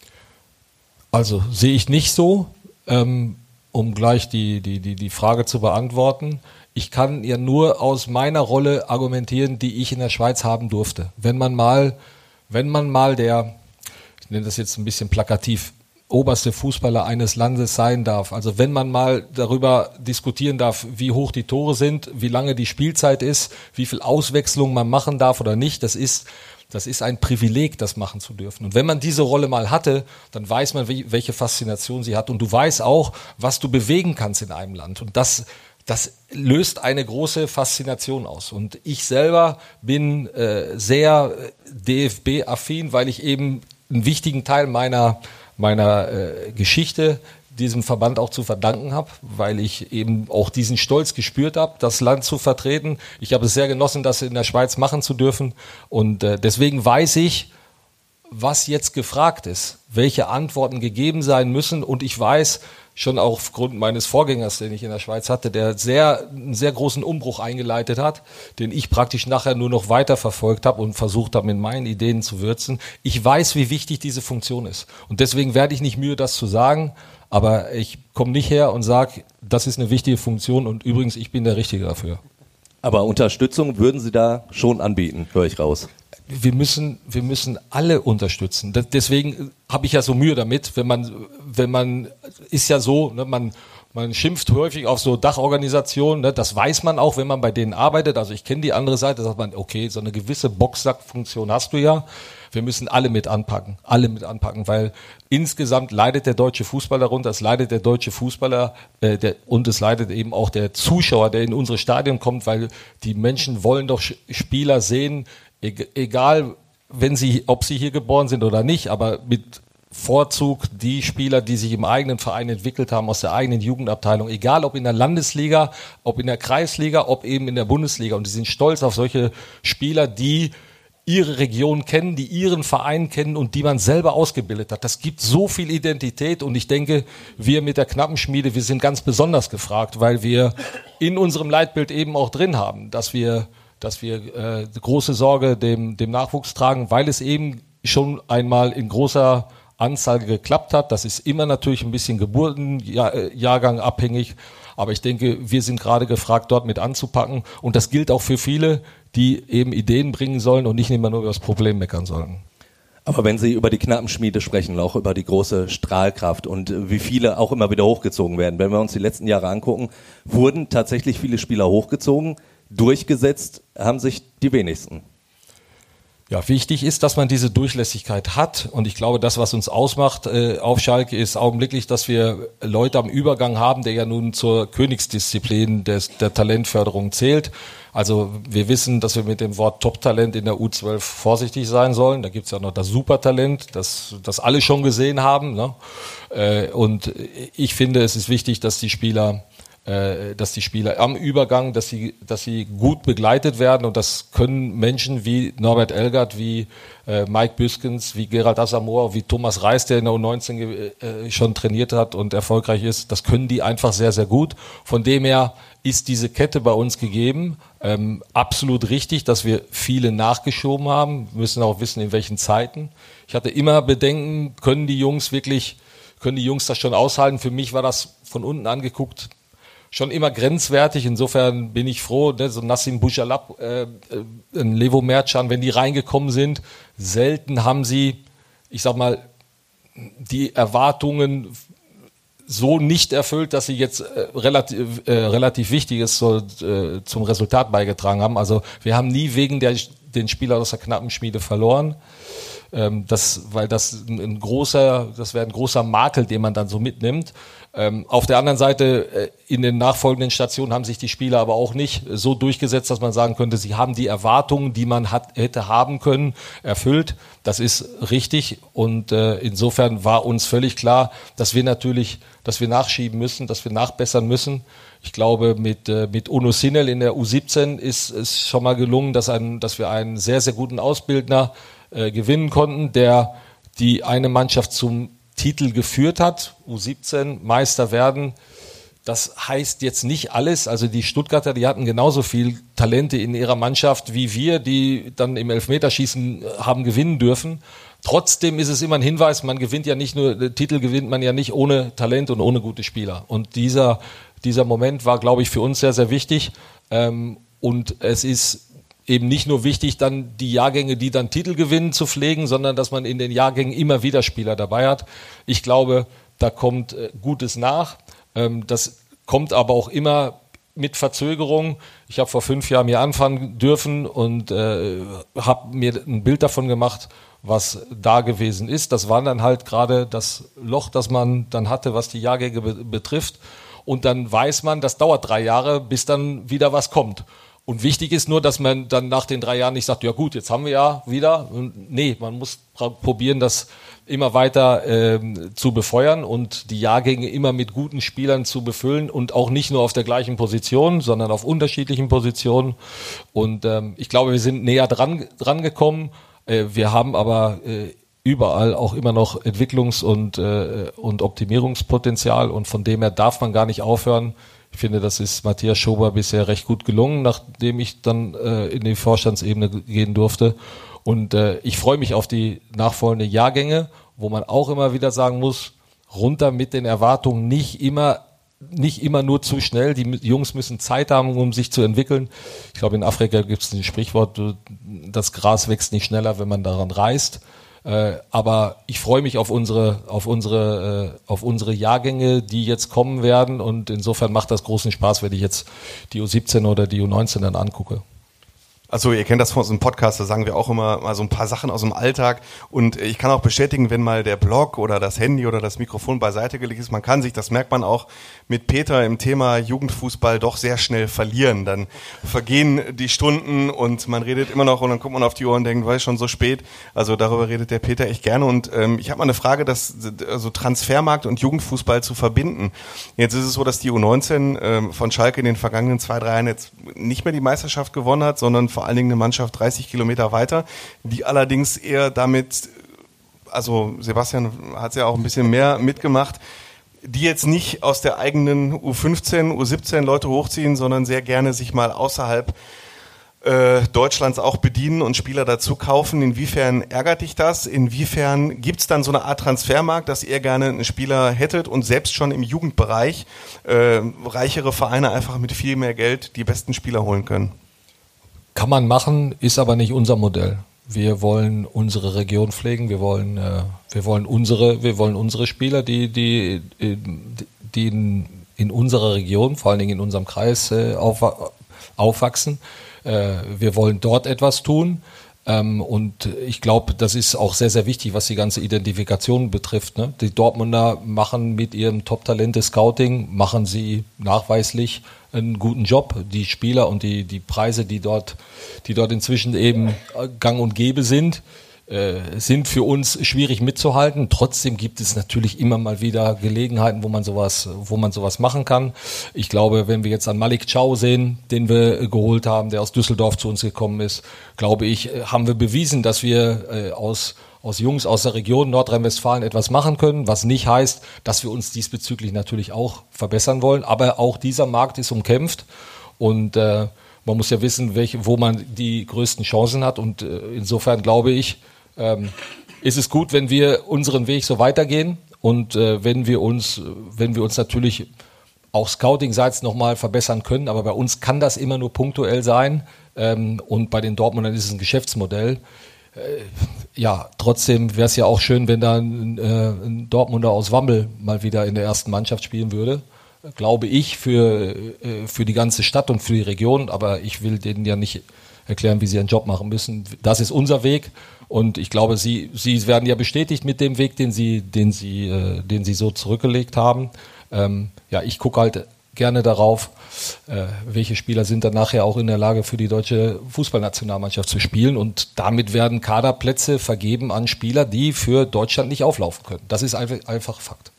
Also sehe ich nicht so, ähm, um gleich die, die, die, die Frage zu beantworten. Ich kann ja nur aus meiner Rolle argumentieren, die ich in der Schweiz haben durfte. Wenn man mal, wenn man mal der, ich nenne das jetzt ein bisschen plakativ, oberste Fußballer eines Landes sein darf, also wenn man mal darüber diskutieren darf, wie hoch die Tore sind, wie lange die Spielzeit ist, wie viel Auswechslung man machen darf oder nicht, das ist, das ist ein Privileg, das machen zu dürfen. Und wenn man diese Rolle mal hatte, dann weiß man, wie, welche Faszination sie hat und du weißt auch, was du bewegen kannst in einem Land. Und das Das löst eine große Faszination aus. Und ich selber bin äh, sehr D F B-affin, weil ich eben einen wichtigen Teil meiner, meiner äh, Geschichte diesem Verband auch zu verdanken habe, weil ich eben auch diesen Stolz gespürt habe, das Land zu vertreten. Ich habe es sehr genossen, das in der Schweiz machen zu dürfen. Und äh, deswegen weiß ich, was jetzt gefragt ist, welche Antworten gegeben sein müssen. Und ich weiß, schon auch aufgrund meines Vorgängers, den ich in der Schweiz hatte, der sehr, einen sehr großen Umbruch eingeleitet hat, den ich praktisch nachher nur noch weiter verfolgt habe und versucht habe, mit meinen Ideen zu würzen. Ich weiß, wie wichtig diese Funktion ist. Und deswegen werde ich nicht müde, das zu sagen, aber ich komme nicht her und sage, das ist eine wichtige Funktion und übrigens, ich bin der Richtige dafür. Aber Unterstützung würden Sie da schon anbieten, höre ich raus. Wir müssen, wir müssen alle unterstützen. Deswegen habe ich ja so Mühe damit, wenn man, wenn man, ist ja so, ne, man, man schimpft häufig auf so Dachorganisationen, ne, das weiß man auch, wenn man bei denen arbeitet. Also ich kenne die andere Seite, da sagt man, okay, so eine gewisse Boxsackfunktion hast du ja. Wir müssen alle mit anpacken, alle mit anpacken, weil insgesamt leidet der deutsche Fußball darunter, es leidet der deutsche Fußballer äh, der, und es leidet eben auch der Zuschauer, der in unsere Stadien kommt, weil die Menschen wollen doch Spieler sehen, egal, wenn sie, ob sie hier geboren sind oder nicht, aber mit Vorzug die Spieler, die sich im eigenen Verein entwickelt haben, aus der eigenen Jugendabteilung, egal ob in der Landesliga, ob in der Kreisliga, ob eben in der Bundesliga. Und die sind stolz auf solche Spieler, die ihre Region kennen, die ihren Verein kennen und die man selber ausgebildet hat. Das gibt so viel Identität und ich denke, wir mit der Knappenschmiede, wir sind ganz besonders gefragt, weil wir in unserem Leitbild eben auch drin haben, dass wir, dass wir äh, große Sorge dem, dem Nachwuchs tragen, weil es eben schon einmal in großer Anzahl geklappt hat. Das ist immer natürlich ein bisschen Geburtenjahrgang abhängig, aber ich denke, wir sind gerade gefragt, dort mit anzupacken und das gilt auch für viele, die eben Ideen bringen sollen und nicht immer nur über das Problem meckern sollen. Aber wenn Sie über die Knappenschmiede sprechen, auch über die große Strahlkraft und wie viele auch immer wieder hochgezogen werden, wenn wir uns die letzten Jahre angucken, wurden tatsächlich viele Spieler hochgezogen, durchgesetzt haben sich die wenigsten. Ja, wichtig ist, dass man diese Durchlässigkeit hat und ich glaube, das, was uns ausmacht äh, auf Schalke, ist augenblicklich, dass wir Leute am Übergang haben, der ja nun zur Königsdisziplin des, der Talentförderung zählt. Also wir wissen, dass wir mit dem Wort Top-Talent in der U zwölf vorsichtig sein sollen. Da gibt's ja noch das Supertalent, das, das alle schon gesehen haben, ne? Äh, und ich finde, es ist wichtig, dass die Spieler dass die Spieler am Übergang, dass sie, dass sie gut begleitet werden und das können Menschen wie Norbert Elgert, wie äh, Mike Büskens, wie Gerald Asamoah, wie Thomas Reis, der in der U neunzehn äh, schon trainiert hat und erfolgreich ist, das können die einfach sehr, sehr gut. Von dem her ist diese Kette bei uns gegeben. Ähm, absolut richtig, dass wir viele nachgeschoben haben. Wir müssen auch wissen, in welchen Zeiten. Ich hatte immer Bedenken, können die Jungs wirklich, können die Jungs das schon aushalten? Für mich war das von unten angeguckt schon immer grenzwertig, insofern bin ich froh, ne, so Nassim Bouchalab, äh, ein Levo Mercan, wenn die reingekommen sind, selten haben sie, ich sag mal, die Erwartungen so nicht erfüllt, dass sie jetzt äh, relativ, äh, relativ Wichtiges so, äh, zum Resultat beigetragen haben. Also wir haben nie wegen der, den Spieler aus der Knappenschmiede verloren. Ähm, das, weil das ein großer, das wäre ein großer Makel, den man dann so mitnimmt. Ähm, auf der anderen Seite, äh, in den nachfolgenden Stationen haben sich die Spieler aber auch nicht so durchgesetzt, dass man sagen könnte, sie haben die Erwartungen, die man hat, hätte haben können, erfüllt. Das ist richtig und äh, insofern war uns völlig klar, dass wir natürlich, dass wir nachschieben müssen, dass wir nachbessern müssen. Ich glaube, mit, äh, mit Ono Sinel in der U siebzehn ist es schon mal gelungen, dass, ein, dass wir einen sehr, sehr guten Ausbildner äh, gewinnen konnten, der die eine Mannschaft zum Titel geführt hat, U siebzehn, Meister werden. Das heißt jetzt nicht alles, also die Stuttgarter, die hatten genauso viel Talente in ihrer Mannschaft wie wir, die dann im Elfmeterschießen haben gewinnen dürfen. Trotzdem ist es immer ein Hinweis, man gewinnt ja nicht nur, den Titel gewinnt man ja nicht ohne Talent und ohne gute Spieler. Und dieser, dieser Moment war, glaube ich, für uns sehr, sehr wichtig. Und es ist eben nicht nur wichtig, dann die Jahrgänge, die dann Titel gewinnen, zu pflegen, sondern dass man in den Jahrgängen immer wieder Spieler dabei hat. Ich glaube, da kommt äh, Gutes nach. Ähm, das kommt aber auch immer mit Verzögerung. Ich habe vor fünf Jahren hier anfangen dürfen und äh, habe mir ein Bild davon gemacht, was da gewesen ist. Das war dann halt gerade das Loch, das man dann hatte, was die Jahrgänge be- betrifft. Und dann weiß man, das dauert drei Jahre, bis dann wieder was kommt. Und wichtig ist nur, dass man dann nach den drei Jahren nicht sagt, ja gut, jetzt haben wir ja wieder. Und nee, man muss probieren, das immer weiter ähm, zu befeuern und die Jahrgänge immer mit guten Spielern zu befüllen und auch nicht nur auf der gleichen Position, sondern auf unterschiedlichen Positionen. Und ähm, ich glaube, wir sind näher dran, dran gekommen. Äh, wir haben aber äh, überall auch immer noch Entwicklungs- und, äh, und Optimierungspotenzial und von dem her darf man gar nicht aufhören. Ich finde, das ist Matthias Schober bisher recht gut gelungen, nachdem ich dann äh, in die Vorstandsebene gehen durfte. Und äh, ich freue mich auf die nachfolgenden Jahrgänge, wo man auch immer wieder sagen muss, runter mit den Erwartungen, nicht immer nicht immer nur zu schnell. Die Jungs müssen Zeit haben, um sich zu entwickeln. Ich glaube, in Afrika gibt es ein Sprichwort, das Gras wächst nicht schneller, wenn man daran reißt. Äh, aber ich freue mich auf unsere, auf unsere, äh, auf unsere Jahrgänge, die jetzt kommen werden. Und insofern macht das großen Spaß, wenn ich jetzt die U siebzehn oder die U neunzehn dann angucke. Also ihr kennt das von unserem Podcast, da sagen wir auch immer mal so ein paar Sachen aus dem Alltag und ich kann auch bestätigen, wenn mal der Blog oder das Handy oder das Mikrofon beiseite gelegt ist, man kann sich, das merkt man auch mit Peter im Thema Jugendfußball doch sehr schnell verlieren. Dann vergehen die Stunden und man redet immer noch und dann guckt man auf die Uhr und denkt, weiß schon so spät. Also darüber redet der Peter echt gerne und ähm, ich habe mal eine Frage, das also Transfermarkt und Jugendfußball zu verbinden. Jetzt ist es so, dass die U neunzehn ähm, von Schalke in den vergangenen zwei, drei Jahren jetzt nicht mehr die Meisterschaft gewonnen hat, sondern vor allen Dingen eine Mannschaft dreißig Kilometer weiter, die allerdings eher damit, also Sebastian hat es ja auch ein bisschen mehr mitgemacht, die jetzt nicht aus der eigenen U fünfzehn, U siebzehn Leute hochziehen, sondern sehr gerne sich mal außerhalb äh, Deutschlands auch bedienen und Spieler dazu kaufen. Inwiefern ärgert dich das? Inwiefern gibt es dann so eine Art Transfermarkt, dass ihr gerne einen Spieler hättet und selbst schon im Jugendbereich äh, reichere Vereine einfach mit viel mehr Geld die besten Spieler holen können? Kann man machen, ist aber nicht unser Modell. Wir wollen unsere Region pflegen, wir wollen, äh, wir wollen unsere, wir wollen unsere Spieler, die, die, die in, in unserer Region, vor allen Dingen in unserem Kreis äh, auf, aufwachsen. Äh, wir wollen dort etwas tun. Ähm, und ich glaube, das ist auch sehr, sehr wichtig, was die ganze Identifikation betrifft. Ne? Die Dortmunder machen mit ihrem Top-Talente-Scouting, machen sie nachweislich einen guten Job. Die Spieler und die, die Preise, die dort, die dort inzwischen eben gang und gäbe sind, äh, sind für uns schwierig mitzuhalten. Trotzdem gibt es natürlich immer mal wieder Gelegenheiten, wo man sowas, wo man sowas machen kann. Ich glaube, wenn wir jetzt an Malik Chow sehen, den wir geholt haben, der aus Düsseldorf zu uns gekommen ist, glaube ich, haben wir bewiesen, dass wir äh, aus aus Jungs aus der Region Nordrhein-Westfalen etwas machen können, was nicht heißt, dass wir uns diesbezüglich natürlich auch verbessern wollen. Aber auch dieser Markt ist umkämpft und äh, man muss ja wissen, welche, wo man die größten Chancen hat. Und äh, insofern glaube ich, ähm, ist es gut, wenn wir unseren Weg so weitergehen und äh, wenn wir uns, wenn wir uns natürlich auch Scouting-seits nochmal verbessern können. Aber bei uns kann das immer nur punktuell sein ähm, und bei den Dortmundern ist es ein Geschäftsmodell. Ja, trotzdem wäre es ja auch schön, wenn da ein, äh, ein Dortmunder aus Wammel mal wieder in der ersten Mannschaft spielen würde. Glaube ich, für, äh, für die ganze Stadt und für die Region. Aber ich will denen ja nicht erklären, wie sie ihren Job machen müssen. Das ist unser Weg. Und ich glaube, sie, sie werden ja bestätigt mit dem Weg, den sie, den sie, äh, den sie so zurückgelegt haben. Ähm, ja, ich gucke halt gerne darauf, äh, welche Spieler sind dann nachher auch in der Lage für die deutsche Fußballnationalmannschaft zu spielen und damit werden Kaderplätze vergeben an Spieler, die für Deutschland nicht auflaufen können. Das ist einfach, einfach Fakt.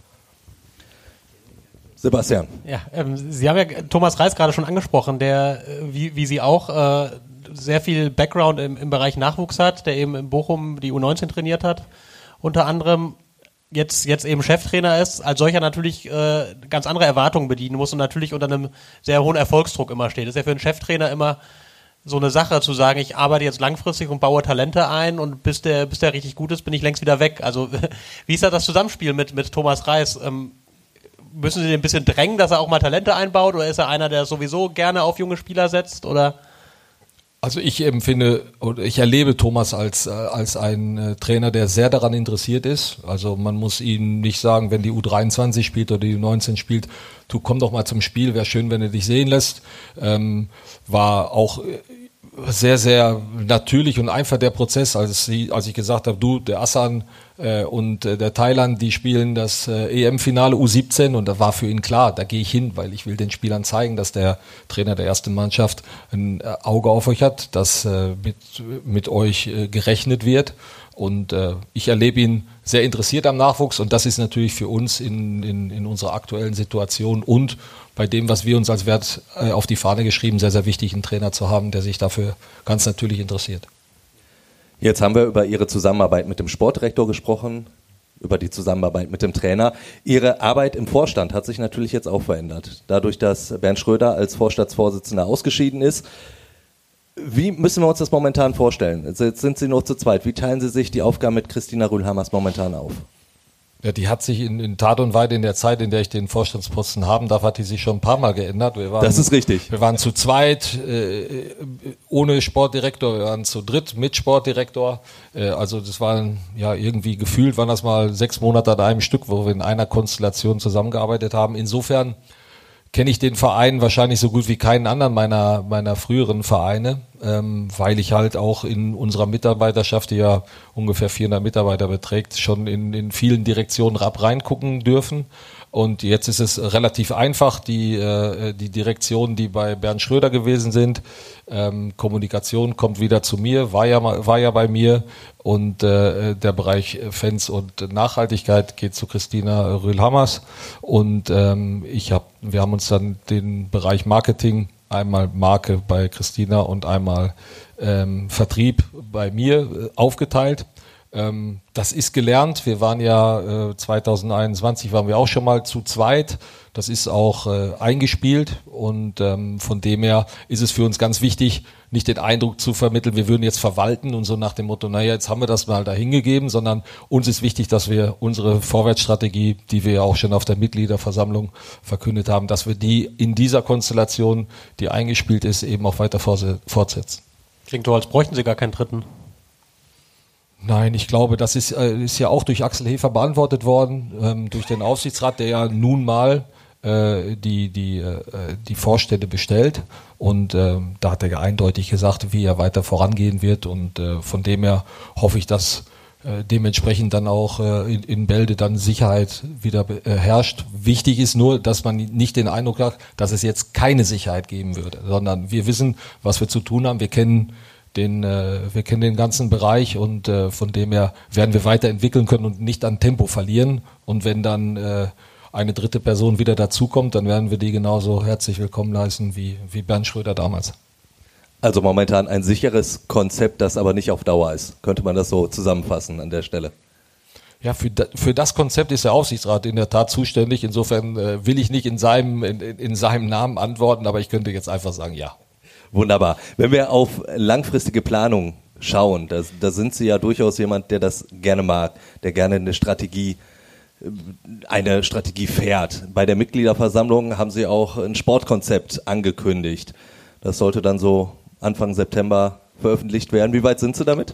Sebastian. Ja, ähm, Sie haben ja Thomas Reis gerade schon angesprochen, der, äh, wie, wie Sie auch, äh, sehr viel Background im, im Bereich Nachwuchs hat, der eben in Bochum die U neunzehn trainiert hat, unter anderem. Jetzt, jetzt eben Cheftrainer ist, als solcher natürlich äh, ganz andere Erwartungen bedienen muss und natürlich unter einem sehr hohen Erfolgsdruck immer steht. Das ist ja für einen Cheftrainer immer so eine Sache zu sagen, ich arbeite jetzt langfristig und baue Talente ein und bis der, bis der richtig gut ist, bin ich längst wieder weg. Also wie ist da das Zusammenspiel mit, mit Thomas Reis? Ähm, müssen Sie den ein bisschen drängen, dass er auch mal Talente einbaut oder ist er einer, der sowieso gerne auf junge Spieler setzt oder... Also ich empfinde oder ich erlebe Thomas als äh, als einen äh, Trainer, der sehr daran interessiert ist. Also man muss ihm nicht sagen, wenn die U dreiundzwanzig spielt oder die U neunzehn spielt, du komm doch mal zum Spiel, wäre schön, wenn er dich sehen lässt. Ähm, war auch sehr, sehr natürlich und einfach der Prozess, als, sie, als ich gesagt habe, du, der Assan äh, und äh, der Thailand, die spielen das äh, E M-Finale U siebzehn und da war für ihn klar, da gehe ich hin, weil ich will den Spielern zeigen, dass der Trainer der ersten Mannschaft ein äh, Auge auf euch hat, dass äh, mit, mit euch äh, gerechnet wird und äh, ich erlebe ihn sehr interessiert am Nachwuchs und das ist natürlich für uns in, in, in unserer aktuellen Situation und bei dem, was wir uns als Wert äh, auf die Fahne geschrieben, sehr, sehr wichtig, einen Trainer zu haben, der sich dafür ganz natürlich interessiert. Jetzt haben wir über Ihre Zusammenarbeit mit dem Sportdirektor gesprochen, über die Zusammenarbeit mit dem Trainer. Ihre Arbeit im Vorstand hat sich natürlich jetzt auch verändert. Dadurch, dass Bernd Schröder als Vorstandsvorsitzender ausgeschieden ist. Wie müssen wir uns das momentan vorstellen? Jetzt sind Sie noch zu zweit. Wie teilen Sie sich die Aufgaben mit Christina Rühlhammers momentan auf? Ja, die hat sich in, in Tat und Weise in der Zeit, in der ich den Vorstandsposten haben darf, hat die sich schon ein paar Mal geändert. Wir waren, das ist richtig. Wir waren zu zweit, äh, ohne Sportdirektor, wir waren zu dritt mit Sportdirektor. Äh, also das waren ja irgendwie gefühlt, waren das mal sechs Monate an einem Stück, wo wir in einer Konstellation zusammengearbeitet haben. Insofern kenne ich den Verein wahrscheinlich so gut wie keinen anderen meiner meiner früheren Vereine, ähm, weil ich halt auch in unserer Mitarbeiterschaft, die ja ungefähr vierhundert Mitarbeiter beträgt, schon in in vielen Direktionen ab reingucken dürfen. Und jetzt ist es relativ einfach, die äh, die Direktionen, die bei Bernd Schröder gewesen sind, ähm, Kommunikation kommt wieder zu mir, war ja mal, war ja bei mir, und äh, der Bereich Fans und Nachhaltigkeit geht zu Christina Rühl-Hammers, und ähm, ich habe, wir haben uns dann den Bereich Marketing, einmal Marke bei Christina und einmal ähm, Vertrieb bei mir äh, aufgeteilt. Ähm, das ist gelernt. Wir waren ja äh, zwanzig einundzwanzig waren wir auch schon mal zu zweit. Das ist auch äh, eingespielt, und ähm, von dem her ist es für uns ganz wichtig, nicht den Eindruck zu vermitteln, wir würden jetzt verwalten und so nach dem Motto, naja, jetzt haben wir das mal dahin gegeben, sondern uns ist wichtig, dass wir unsere Vorwärtsstrategie, die wir ja auch schon auf der Mitgliederversammlung verkündet haben, dass wir die in dieser Konstellation, die eingespielt ist, eben auch weiter fortsetzen. Klingt so, als bräuchten Sie gar keinen dritten. Nein, ich glaube, das ist, äh, ist ja auch durch Axel Hefer beantwortet worden, ähm, durch den Aufsichtsrat, der ja nun mal äh, die, die, äh, die Vorstände bestellt. Und äh, da hat er ja eindeutig gesagt, wie er weiter vorangehen wird. Und äh, von dem her hoffe ich, dass äh, dementsprechend dann auch äh, in, in Bälde dann Sicherheit wieder äh, herrscht. Wichtig ist nur, dass man nicht den Eindruck hat, dass es jetzt keine Sicherheit geben würde, sondern wir wissen, was wir zu tun haben. Wir kennen Den, äh, wir kennen den ganzen Bereich, und äh, von dem her werden wir weiterentwickeln können und nicht an Tempo verlieren. Und wenn dann äh, eine dritte Person wieder dazukommt, dann werden wir die genauso herzlich willkommen heißen wie, wie Bernd Schröder damals. Also momentan ein sicheres Konzept, das aber nicht auf Dauer ist. Könnte man das so zusammenfassen an der Stelle? Ja, für, da, für das Konzept ist der Aufsichtsrat in der Tat zuständig. Insofern äh, will ich nicht in seinem, in, in seinem Namen antworten, aber ich könnte jetzt einfach sagen, ja. Wunderbar. Wenn wir auf langfristige Planung schauen, da, da sind Sie ja durchaus jemand, der das gerne mag, der gerne eine Strategie, eine Strategie fährt. Bei der Mitgliederversammlung haben Sie auch ein Sportkonzept angekündigt. Das sollte dann so Anfang September veröffentlicht werden. Wie weit sind Sie damit?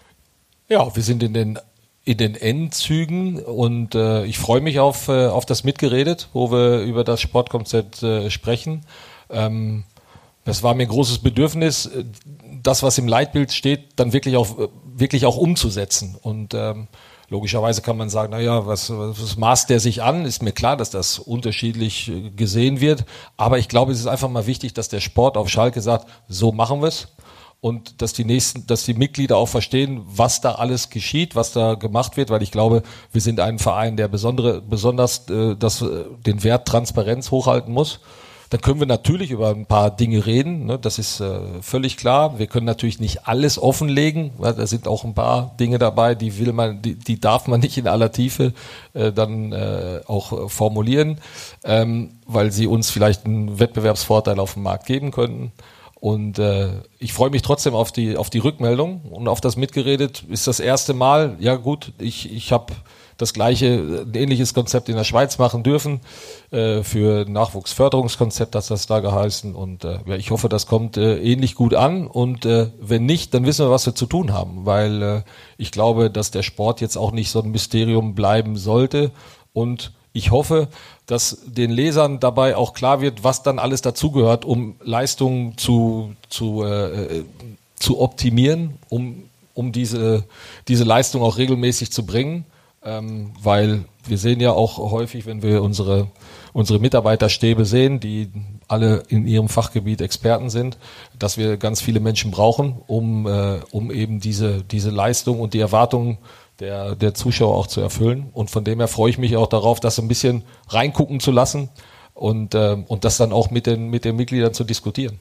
Ja, wir sind in den in den Endzügen, und äh, ich freue mich auf äh, auf das Mitgeredet, wo wir über das Sportkonzept äh, sprechen. Ähm, Es war mir ein großes Bedürfnis, das, was im Leitbild steht, dann wirklich auch, wirklich auch umzusetzen. Und ähm, logischerweise kann man sagen, naja, was, was maßt der sich an? Ist mir klar, dass das unterschiedlich gesehen wird. Aber ich glaube, es ist einfach mal wichtig, dass der Sport auf Schalke sagt, so machen wir es. Und dass die nächsten, dass die Mitglieder auch verstehen, was da alles geschieht, was da gemacht wird, weil ich glaube, wir sind ein Verein, der besondere, besonders äh, das, den Wert Transparenz hochhalten muss. Dann können wir natürlich über ein paar Dinge reden, ne? Das ist äh, völlig klar. Wir können natürlich nicht alles offenlegen, weil da sind auch ein paar Dinge dabei, die will man, die, die darf man nicht in aller Tiefe äh, dann äh, auch äh, formulieren, ähm, weil sie uns vielleicht einen Wettbewerbsvorteil auf dem Markt geben könnten. Und äh, ich freue mich trotzdem auf die auf die Rückmeldung und auf das Mitgeredet. Ist das erste Mal. Ja gut, ich ich habe das gleiche, ein ähnliches Konzept in der Schweiz machen dürfen, äh, für Nachwuchsförderungskonzept hat das da geheißen, und äh, ja, ich hoffe, das kommt äh, ähnlich gut an, und äh, wenn nicht, dann wissen wir, was wir zu tun haben, weil äh, ich glaube, dass der Sport jetzt auch nicht so ein Mysterium bleiben sollte, und ich hoffe, dass den Lesern dabei auch klar wird, was dann alles dazugehört, um Leistungen zu, zu, äh, zu optimieren, um, um diese, diese Leistung auch regelmäßig zu bringen. Ähm, weil wir sehen ja auch häufig, wenn wir unsere unsere Mitarbeiterstäbe sehen, die alle in ihrem Fachgebiet Experten sind, dass wir ganz viele Menschen brauchen, um äh, um eben diese diese Leistung und die Erwartungen der der Zuschauer auch zu erfüllen. Und von dem her freue ich mich auch darauf, das ein bisschen reingucken zu lassen und äh, und das dann auch mit den mit den Mitgliedern zu diskutieren.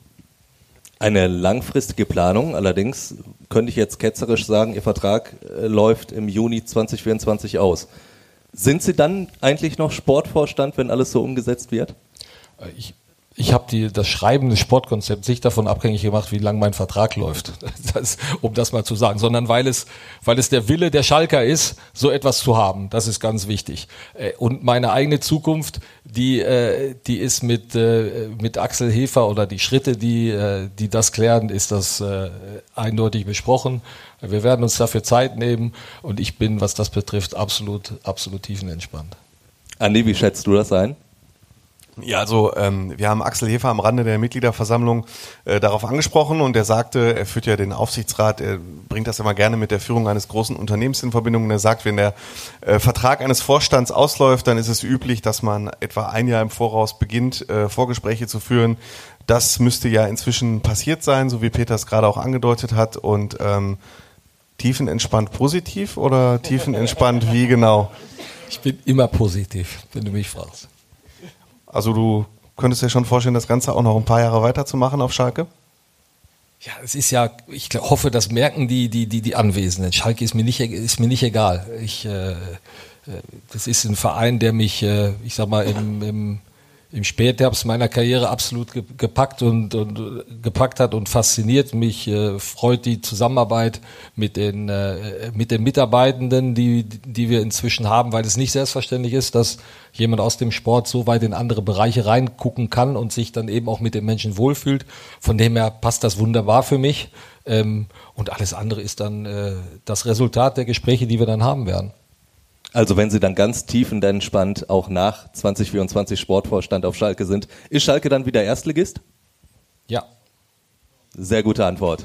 Eine langfristige Planung, allerdings könnte ich jetzt ketzerisch sagen, Ihr Vertrag äh, läuft im Juni zwanzig vierundzwanzig aus. Sind Sie dann eigentlich noch Sportvorstand, wenn alles so umgesetzt wird? Ich, ich habe die das Schreiben des Sportkonzepts nicht davon abhängig gemacht, wie lang mein Vertrag läuft, das, um das mal zu sagen, sondern weil es, weil es der Wille der Schalker ist, so etwas zu haben. Das ist ganz wichtig. Und meine eigene Zukunft, die, die ist mit, mit Axel Hefer, oder die Schritte, die, die das klären, ist das eindeutig besprochen. Wir werden uns dafür Zeit nehmen, und ich bin, was das betrifft, absolut, absolut tiefenentspannt. Andi, wie schätzt du das ein? Ja, also ähm, wir haben Axel Hefer am Rande der Mitgliederversammlung äh, darauf angesprochen und er sagte, er führt ja den Aufsichtsrat, er bringt das immer gerne mit der Führung eines großen Unternehmens in Verbindung und er sagt, wenn der äh, Vertrag eines Vorstands ausläuft, dann ist es üblich, dass man etwa ein Jahr im Voraus beginnt, äh, Vorgespräche zu führen. Das müsste ja inzwischen passiert sein, so wie Peter es gerade auch angedeutet hat und ähm, tiefenentspannt positiv oder tiefenentspannt wie genau? Ich bin immer positiv, wenn du mich fragst. Also du könntest dir schon vorstellen, das Ganze auch noch ein paar Jahre weiterzumachen auf Schalke? Ja, es ist ja, ich hoffe, das merken die, die, die, die Anwesenden. Schalke ist mir nicht, ist mir nicht egal. Ich, äh, das ist ein Verein, der mich, äh, ich sag mal, im, im, im Spätherbst meiner Karriere absolut ge- gepackt und, und gepackt hat und fasziniert. Mich äh, freut die Zusammenarbeit mit den, äh, mit den Mitarbeitenden, die, die wir inzwischen haben, weil es nicht selbstverständlich ist, dass jemand aus dem Sport so weit in andere Bereiche reingucken kann und sich dann eben auch mit den Menschen wohlfühlt. Von dem her passt das wunderbar für mich. Ähm, und alles andere ist dann äh, das Resultat der Gespräche, die wir dann haben werden. Also wenn Sie dann ganz tiefenentspannt auch nach zwanzig vierundzwanzig Sportvorstand auf Schalke sind, ist Schalke dann wieder Erstligist? Ja. Sehr gute Antwort.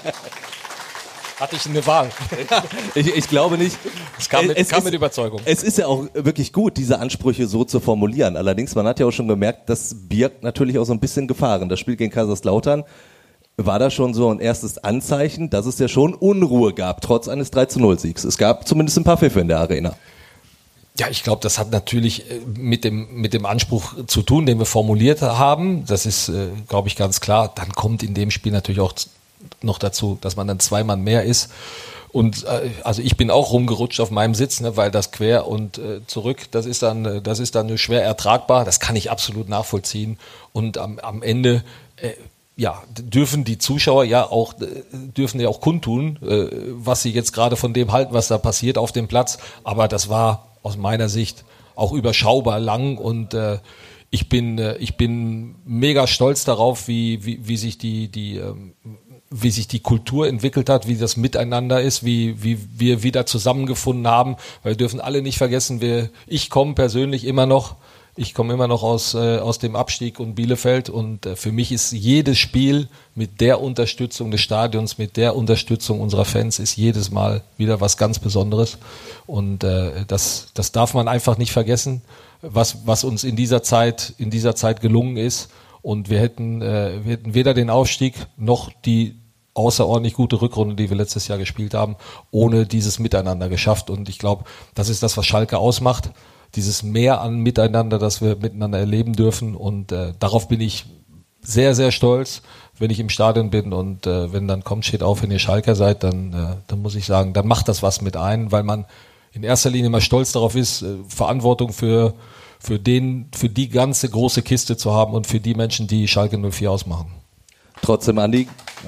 Hatte ich eine Wahl? ich, ich glaube nicht. Es kam mit, es kam ist, mit Überzeugung. Es ist ja auch wirklich gut, diese Ansprüche so zu formulieren. Allerdings, man hat ja auch schon gemerkt, das birgt natürlich auch so ein bisschen Gefahren. Das Spiel gegen Kaiserslautern war da schon so ein erstes Anzeichen, dass es ja schon Unruhe gab, trotz eines drei zu null Siegs. Es gab zumindest ein paar Pfiffe in der Arena. Ja, ich glaube, das hat natürlich mit dem, mit dem Anspruch zu tun, den wir formuliert haben. Das ist, äh, glaube ich, ganz klar. Dann kommt in dem Spiel natürlich auch noch dazu, dass man dann zwei Mann mehr ist. Und äh, also ich bin auch rumgerutscht auf meinem Sitz, ne, weil das quer und äh, zurück, das ist dann, das ist dann nur schwer ertragbar. Das kann ich absolut nachvollziehen. Und am, am Ende äh, ja, dürfen die Zuschauer ja auch, dürfen ja auch kundtun, äh, was sie jetzt gerade von dem halten, was da passiert auf dem Platz. Aber das war aus meiner Sicht auch überschaubar lang und äh, ich bin, äh, ich bin mega stolz darauf, wie, wie, wie sich die, die, ähm, wie sich die Kultur entwickelt hat, wie das Miteinander ist, wie, wie wir wieder zusammengefunden haben. Weil wir dürfen alle nicht vergessen, wir, ich komme persönlich immer noch Ich komme immer noch aus, äh, aus dem Abstieg und Bielefeld und äh, für mich ist jedes Spiel mit der Unterstützung des Stadions, mit der Unterstützung unserer Fans ist jedes Mal wieder was ganz Besonderes und äh, das, das darf man einfach nicht vergessen, was, was uns in dieser Zeit, in dieser Zeit gelungen ist und wir hätten, äh, wir hätten weder den Aufstieg noch die außerordentlich gute Rückrunde, die wir letztes Jahr gespielt haben, ohne dieses Miteinander geschafft und ich glaube, das ist das, was Schalke ausmacht. Dieses Mehr an Miteinander, das wir miteinander erleben dürfen und äh, darauf bin ich sehr, sehr stolz, wenn ich im Stadion bin und äh, wenn dann kommt, steht auf, wenn ihr Schalker seid, dann, äh, dann muss ich sagen, dann macht das was mit ein, weil man in erster Linie mal stolz darauf ist, äh, Verantwortung für, für, den, für die ganze große Kiste zu haben und für die Menschen, die Schalke null vier ausmachen. Trotzdem, Andi.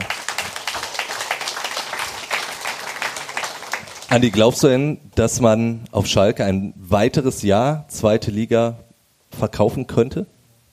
Andi, glaubst du denn, dass man auf Schalke ein weiteres Jahr zweite Liga verkaufen könnte?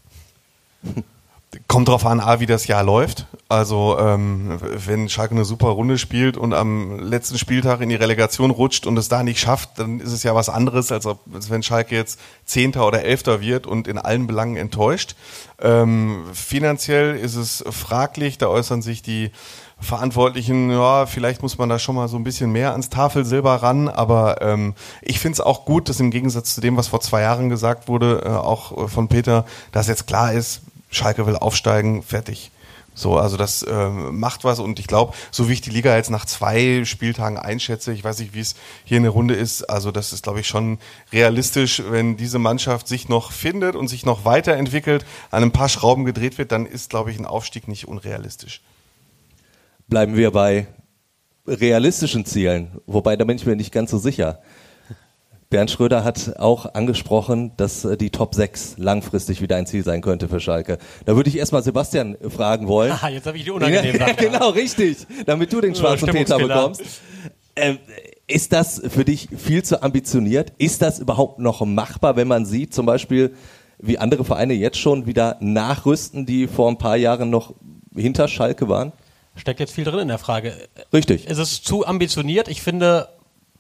Kommt drauf an, A, wie das Jahr läuft. Also ähm, wenn Schalke eine super Runde spielt und am letzten Spieltag in die Relegation rutscht und es da nicht schafft, dann ist es ja was anderes, als, ob, als wenn Schalke jetzt Zehnter oder Elfter wird und in allen Belangen enttäuscht. Ähm, finanziell ist es fraglich, da äußern sich die Verantwortlichen, ja, vielleicht muss man da schon mal so ein bisschen mehr ans Tafelsilber ran, aber ähm, ich finde es auch gut, dass im Gegensatz zu dem, was vor zwei Jahren gesagt wurde, äh, auch von Peter, dass jetzt klar ist, Schalke will aufsteigen, fertig. So, also das äh, macht was und ich glaube, so wie ich die Liga jetzt nach zwei Spieltagen einschätze, ich weiß nicht, wie es hier in der Runde ist, also das ist, glaube ich, schon realistisch, wenn diese Mannschaft sich noch findet und sich noch weiterentwickelt, an ein paar Schrauben gedreht wird, dann ist, glaube ich, ein Aufstieg nicht unrealistisch. Bleiben wir bei realistischen Zielen, wobei da bin ich mir nicht ganz so sicher. Bernd Schröder hat auch angesprochen, dass die Top sechs langfristig wieder ein Ziel sein könnte für Schalke. Da würde ich erstmal Sebastian fragen wollen. Aha, jetzt habe ich die unangenehmen Sachen. Genau, richtig, damit du den schwarzen Peter bekommst. Ähm, ist das für dich viel zu ambitioniert? Ist das überhaupt noch machbar, wenn man sieht, zum Beispiel, wie andere Vereine jetzt schon wieder nachrüsten, die vor ein paar Jahren noch hinter Schalke waren? Steckt jetzt viel drin in der Frage. Richtig. Ist es zu ambitioniert? Ich finde,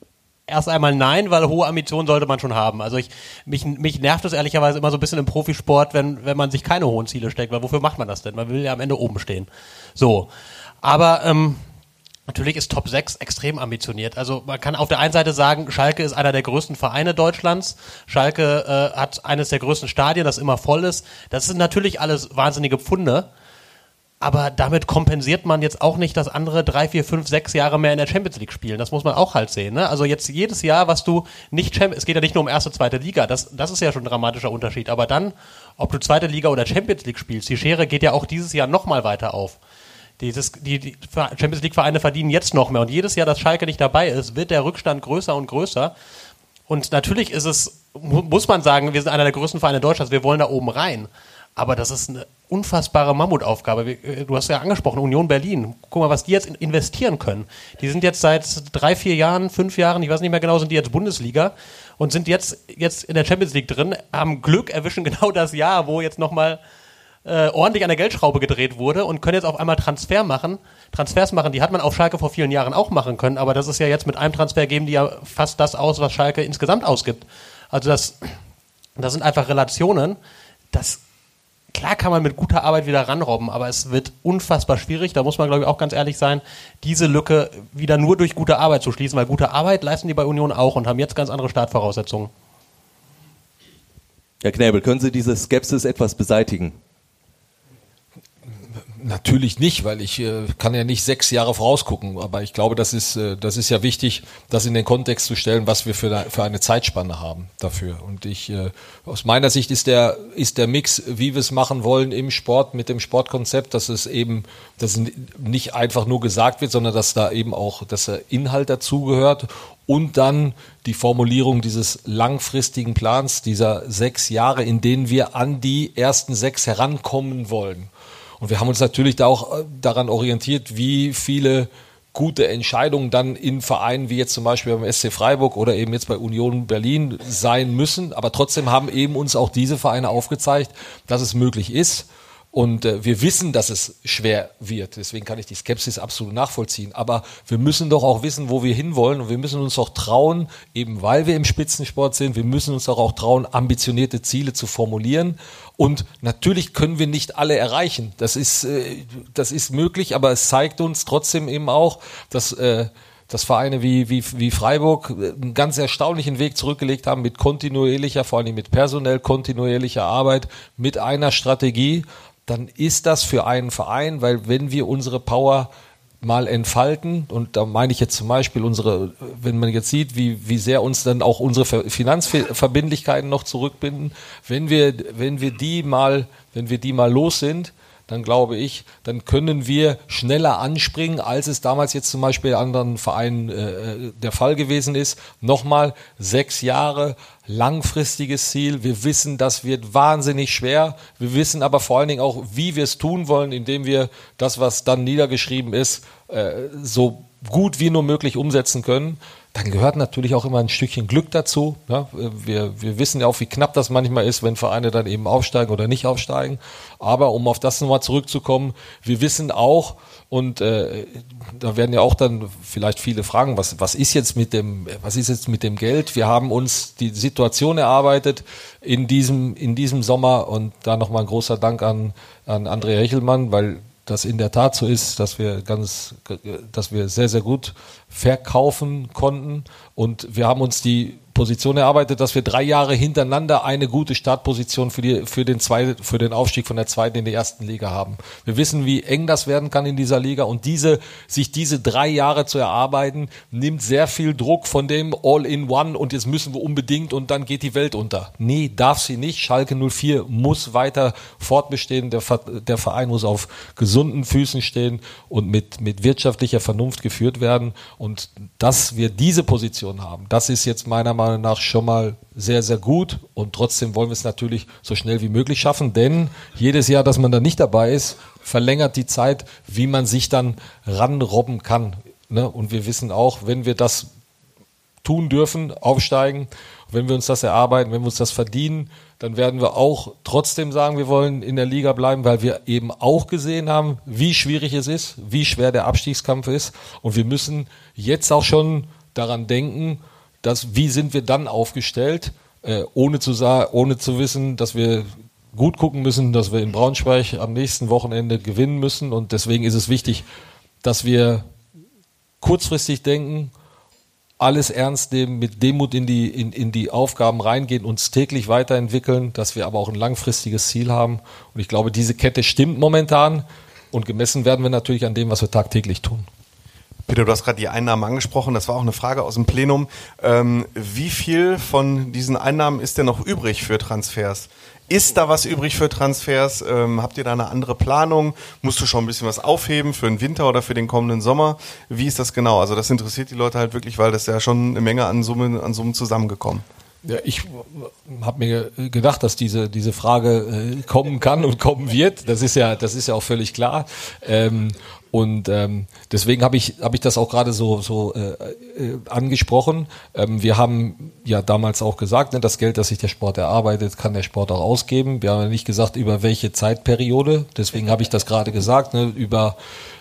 erst einmal nein, weil hohe Ambitionen sollte man schon haben. Also ich, mich, mich nervt es ehrlicherweise immer so ein bisschen im Profisport, wenn, wenn man sich keine hohen Ziele steckt, weil wofür macht man das denn? Man will ja am Ende oben stehen. So. Aber, ähm, natürlich ist Top sechs extrem ambitioniert. Also man kann auf der einen Seite sagen, Schalke ist einer der größten Vereine Deutschlands. Schalke äh, hat eines der größten Stadien, das immer voll ist. Das sind natürlich alles wahnsinnige Pfunde. Aber damit kompensiert man jetzt auch nicht, dass andere drei, vier, fünf, sechs Jahre mehr in der Champions League spielen. Das muss man auch halt sehen. Ne? Also jetzt jedes Jahr, was du nicht Champions, es geht ja nicht nur um erste, zweite Liga. Das, das ist ja schon ein dramatischer Unterschied. Aber dann, ob du zweite Liga oder Champions League spielst, die Schere geht ja auch dieses Jahr nochmal weiter auf. Dieses, die, die Champions League Vereine verdienen jetzt noch mehr. Und jedes Jahr, dass Schalke nicht dabei ist, wird der Rückstand größer und größer. Und natürlich ist es, muss man sagen, wir sind einer der größten Vereine Deutschlands. Wir wollen da oben rein. Aber das ist eine unfassbare Mammutaufgabe. Du hast ja angesprochen, Union Berlin. Guck mal, was die jetzt investieren können. Die sind jetzt seit drei, vier Jahren, fünf Jahren, ich weiß nicht mehr genau, sind die jetzt Bundesliga und sind jetzt, jetzt in der Champions League drin, haben Glück, erwischen genau das Jahr, wo jetzt nochmal äh, ordentlich an der Geldschraube gedreht wurde und können jetzt auf einmal Transfer machen, Transfers machen. Die hat man auf Schalke vor vielen Jahren auch machen können, aber das ist ja jetzt mit einem Transfer geben die ja fast das aus, was Schalke insgesamt ausgibt. Also das, das sind einfach Relationen, das klar kann man mit guter Arbeit wieder ranrobben, aber es wird unfassbar schwierig, da muss man glaube ich auch ganz ehrlich sein, diese Lücke wieder nur durch gute Arbeit zu schließen, weil gute Arbeit leisten die bei Union auch und haben jetzt ganz andere Startvoraussetzungen. Herr Knäbel, können Sie diese Skepsis etwas beseitigen? Natürlich nicht, weil ich äh, kann ja nicht sechs Jahre vorausgucken, aber ich glaube, das ist äh, das ist ja wichtig, das in den Kontext zu stellen, was wir für eine, für eine Zeitspanne haben dafür. Und ich äh, aus meiner Sicht ist der ist der Mix, wie wir es machen wollen im Sport mit dem Sportkonzept, dass es eben, dass es nicht einfach nur gesagt wird, sondern dass da eben auch, dass der Inhalt dazugehört und dann die Formulierung dieses langfristigen Plans, dieser sechs Jahre, in denen wir an die ersten sechs herankommen wollen. Und wir haben uns natürlich da auch daran orientiert, wie viele gute Entscheidungen dann in Vereinen wie jetzt zum Beispiel beim S C Freiburg oder eben jetzt bei Union Berlin sein müssen. Aber trotzdem haben eben uns auch diese Vereine aufgezeigt, dass es möglich ist. Und äh, wir wissen, dass es schwer wird. Deswegen kann ich die Skepsis absolut nachvollziehen. Aber wir müssen doch auch wissen, wo wir hinwollen. Und wir müssen uns auch trauen, eben weil wir im Spitzensport sind, wir müssen uns doch auch trauen, ambitionierte Ziele zu formulieren. Und natürlich können wir nicht alle erreichen. Das ist, äh, das ist möglich, aber es zeigt uns trotzdem eben auch, dass äh, dass Vereine wie, wie, wie Freiburg einen ganz erstaunlichen Weg zurückgelegt haben mit kontinuierlicher, vor allem mit personell kontinuierlicher Arbeit, mit einer Strategie. Dann ist das für einen Verein, weil wenn wir unsere Power mal entfalten, und da meine ich jetzt zum Beispiel unsere, wenn man jetzt sieht, wie, wie sehr uns dann auch unsere Finanzverbindlichkeiten noch zurückbinden, wenn wir, wenn wir die mal, wenn wir die mal los sind, dann glaube ich, dann können wir schneller anspringen, als es damals jetzt zum Beispiel in anderen Vereinen äh, der Fall gewesen ist. Nochmal sechs Jahre, langfristiges Ziel. Wir wissen, das wird wahnsinnig schwer. Wir wissen aber vor allen Dingen auch, wie wir es tun wollen, indem wir das, was dann niedergeschrieben ist, äh, so gut wie nur möglich umsetzen können. Dann gehört natürlich auch immer ein Stückchen Glück dazu. Ja, wir, wir wissen ja auch, wie knapp das manchmal ist, wenn Vereine dann eben aufsteigen oder nicht aufsteigen. Aber um auf das nochmal zurückzukommen, wir wissen auch, und äh, da werden ja auch dann vielleicht viele fragen, was, was ist jetzt mit dem, was ist jetzt mit dem Geld? Wir haben uns die Situation erarbeitet in diesem, in diesem Sommer, und da nochmal ein großer Dank an, an André Hechelmann, weil das in der Tat so ist, dass wir ganz, dass wir sehr, sehr gut verkaufen konnten, und wir haben uns die Position erarbeitet, dass wir drei Jahre hintereinander eine gute Startposition für die, für den zweiten, für den Aufstieg von der zweiten in die ersten Liga haben. Wir wissen, wie eng das werden kann in dieser Liga, und diese, sich diese drei Jahre zu erarbeiten, nimmt sehr viel Druck von dem All-in-One und jetzt müssen wir unbedingt und dann geht die Welt unter. Nee, darf sie nicht. Schalke null vier muss weiter fortbestehen. Der, der Verein muss auf gesunden Füßen stehen und mit, mit wirtschaftlicher Vernunft geführt werden, und dass wir diese Position haben, das ist jetzt meiner Meinung nach schon mal sehr, sehr gut, und trotzdem wollen wir es natürlich so schnell wie möglich schaffen, denn jedes Jahr, dass man da nicht dabei ist, verlängert die Zeit, wie man sich dann ranrobben kann. Ne? Und wir wissen auch, wenn wir das tun dürfen, aufsteigen, wenn wir uns das erarbeiten, wenn wir uns das verdienen, dann werden wir auch trotzdem sagen, wir wollen in der Liga bleiben, weil wir eben auch gesehen haben, wie schwierig es ist, wie schwer der Abstiegskampf ist, und wir müssen jetzt auch schon daran denken, dass, wie sind wir dann aufgestellt, äh, ohne zu sa- ohne zu wissen, dass wir gut gucken müssen, dass wir in Braunschweig am nächsten Wochenende gewinnen müssen. Und deswegen ist es wichtig, dass wir kurzfristig denken, alles ernst nehmen, mit Demut in die, in, in die Aufgaben reingehen, uns täglich weiterentwickeln, dass wir aber auch ein langfristiges Ziel haben. Und ich glaube, diese Kette stimmt momentan und gemessen werden wir natürlich an dem, was wir tagtäglich tun. Peter, du hast gerade die Einnahmen angesprochen, das war auch eine Frage aus dem Plenum. Ähm, wie viel von diesen Einnahmen ist denn noch übrig für Transfers? Ist da was übrig für Transfers? Ähm, habt ihr da eine andere Planung? Musst du schon ein bisschen was aufheben für den Winter oder für den kommenden Sommer? Wie ist das genau? Also das interessiert die Leute halt wirklich, weil das ja schon eine Menge an Summen, an Summen zusammengekommen. Ja, ich habe mir gedacht, dass diese diese Frage äh, kommen kann und kommen wird. Das ist ja das ist ja auch völlig klar. Ähm, und ähm, deswegen habe ich habe ich das auch gerade so so äh, äh, angesprochen. Ähm, wir haben ja damals auch gesagt, ne, das Geld, das sich der Sport erarbeitet, kann der Sport auch ausgeben. Wir haben ja nicht gesagt, über welche Zeitperiode. Deswegen habe ich das gerade gesagt, ne, über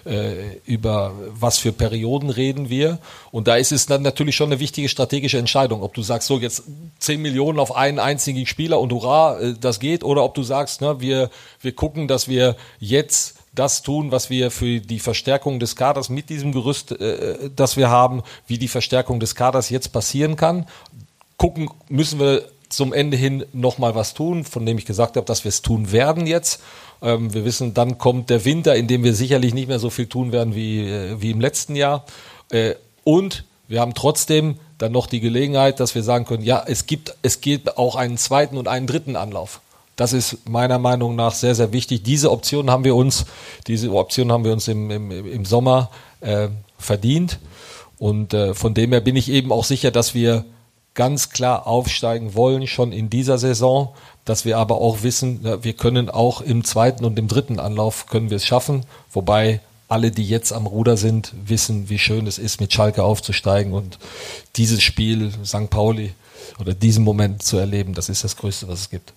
äh, über was für Perioden reden wir. Und da ist es dann natürlich schon eine wichtige strategische Entscheidung, ob du sagst, so jetzt zehn Millionen auf einen einzigen Spieler und hurra, äh, das geht, oder ob du sagst, ne, wir wir gucken, dass wir jetzt das tun, was wir für die Verstärkung des Kaders mit diesem Gerüst, äh, das wir haben, wie die Verstärkung des Kaders jetzt passieren kann. Gucken, müssen wir zum Ende hin nochmal was tun, von dem ich gesagt habe, dass wir es tun werden jetzt. Ähm, wir wissen, dann kommt der Winter, in dem wir sicherlich nicht mehr so viel tun werden wie, äh, wie im letzten Jahr. Äh, und wir haben trotzdem dann noch die Gelegenheit, dass wir sagen können, ja, es gibt, es gibt auch einen zweiten und einen dritten Anlauf. Das ist meiner Meinung nach sehr, sehr wichtig. Diese Option haben wir uns, diese Option haben wir uns im, im, im Sommer äh, verdient. Und äh, von dem her bin ich eben auch sicher, dass wir ganz klar aufsteigen wollen, schon in dieser Saison, dass wir aber auch wissen, wir können auch im zweiten und im dritten Anlauf können wir es schaffen, wobei alle, die jetzt am Ruder sind, wissen, wie schön es ist, mit Schalke aufzusteigen, und dieses Spiel Sankt Pauli oder diesen Moment zu erleben, das ist das Größte, was es gibt.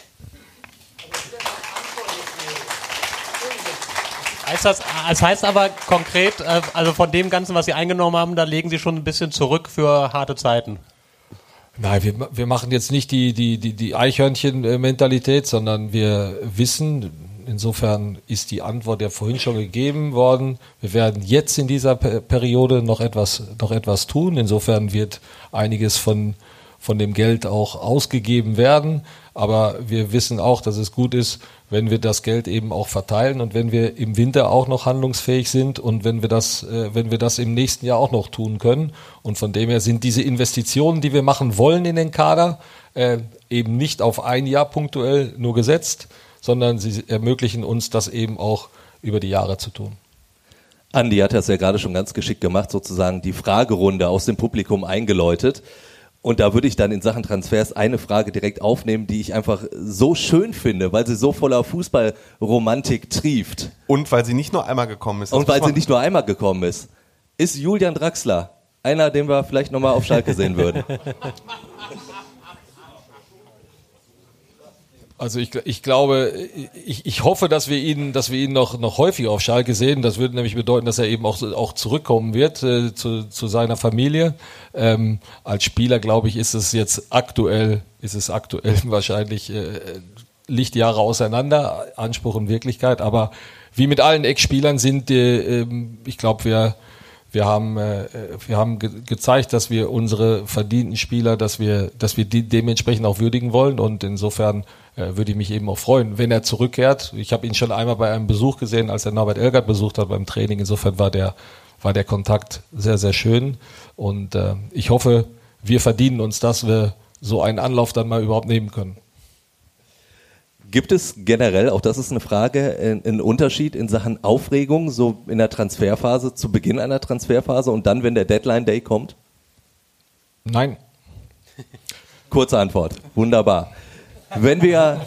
Heißt das, das heißt aber konkret, also von dem Ganzen, was Sie eingenommen haben, da legen Sie schon ein bisschen zurück für harte Zeiten. Nein, wir, wir machen jetzt nicht die, die, die, die Eichhörnchen-Mentalität, sondern wir wissen, insofern ist die Antwort ja vorhin schon gegeben worden, wir werden jetzt in dieser Periode noch etwas, noch etwas tun. Insofern wird einiges von, von dem Geld auch ausgegeben werden. Aber wir wissen auch, dass es gut ist, wenn wir das Geld eben auch verteilen und wenn wir im Winter auch noch handlungsfähig sind und wenn wir das, äh, wenn wir das im nächsten Jahr auch noch tun können. Und von dem her sind diese Investitionen, die wir machen wollen in den Kader, äh, eben nicht auf ein Jahr punktuell nur gesetzt, sondern sie ermöglichen uns, das eben auch über die Jahre zu tun. Andi hat das ja gerade schon ganz geschickt gemacht, sozusagen die Fragerunde aus dem Publikum eingeläutet. Und da würde ich dann in Sachen Transfers eine Frage direkt aufnehmen, die ich einfach so schön finde, weil sie so voller Fußballromantik trieft. Und weil sie nicht nur einmal gekommen ist. Und weil sie nicht nur einmal gekommen ist. Ist Julian Draxler einer, den wir vielleicht nochmal auf Schalke sehen würden? Also ich, ich glaube, ich, ich hoffe, dass wir ihn, dass wir ihn noch, noch häufiger auf Schalke sehen. Das würde nämlich bedeuten, dass er eben auch, auch zurückkommen wird äh, zu, zu seiner Familie. Ähm, als Spieler, glaube ich, ist es jetzt aktuell, ist es aktuell wahrscheinlich äh, Lichtjahre auseinander, Anspruch und Wirklichkeit. Aber wie mit allen Ex-Spielern sind, äh, äh, ich glaube, wir Wir haben, äh, wir haben ge- gezeigt, dass wir unsere verdienten Spieler, dass wir, dass wir die dementsprechend auch würdigen wollen, und insofern äh, würde ich mich eben auch freuen, wenn er zurückkehrt. Ich habe ihn schon einmal bei einem Besuch gesehen, als er Norbert Elgert besucht hat beim Training. Insofern war der, war der Kontakt sehr, sehr schön, und äh, ich hoffe, wir verdienen uns, dass wir so einen Anlauf dann mal überhaupt nehmen können. Gibt es generell, auch das ist eine Frage, einen Unterschied in Sachen Aufregung, so in der Transferphase, zu Beginn einer Transferphase und dann, wenn der Deadline Day kommt? Nein. Kurze Antwort. Wunderbar. Wenn wir,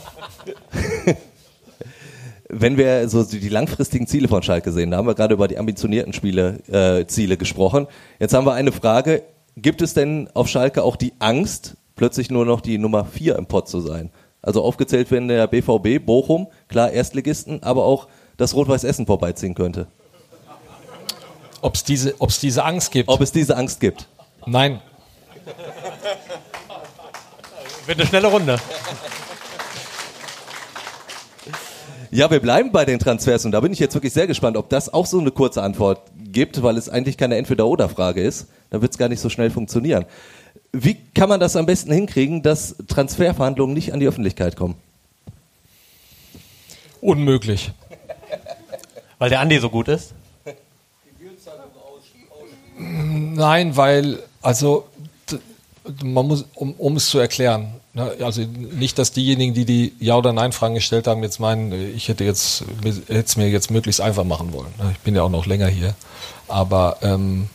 wenn wir so die langfristigen Ziele von Schalke sehen, da haben wir gerade über die ambitionierten Spiele, äh, Ziele gesprochen. Jetzt haben wir eine Frage. Gibt es denn auf Schalke auch die Angst, plötzlich nur noch die Nummer vier im Pott zu sein? Also aufgezählt werden der B V B, Bochum, klar Erstligisten, aber auch das Rot-Weiß Essen vorbeiziehen könnte. Ob es diese, ob's diese Angst gibt? Ob es diese Angst gibt? Nein. Wird eine schnelle Runde. Ja, wir bleiben bei den Transfers und da bin ich jetzt wirklich sehr gespannt, ob das auch so eine kurze Antwort gibt, weil es eigentlich keine Entweder-Oder-Frage ist. Da wird es gar nicht so schnell funktionieren. Wie kann man das am besten hinkriegen, dass Transferverhandlungen nicht an die Öffentlichkeit kommen? Unmöglich. Weil der Andi so gut ist? Nein, weil, also man muss, um, um es zu erklären, ne, also nicht, dass diejenigen, die die Ja- oder Nein-Fragen gestellt haben, jetzt meinen, ich hätte jetzt hätte es mir jetzt möglichst einfach machen wollen. Ne? Ich bin ja auch noch länger hier. Aber ähm,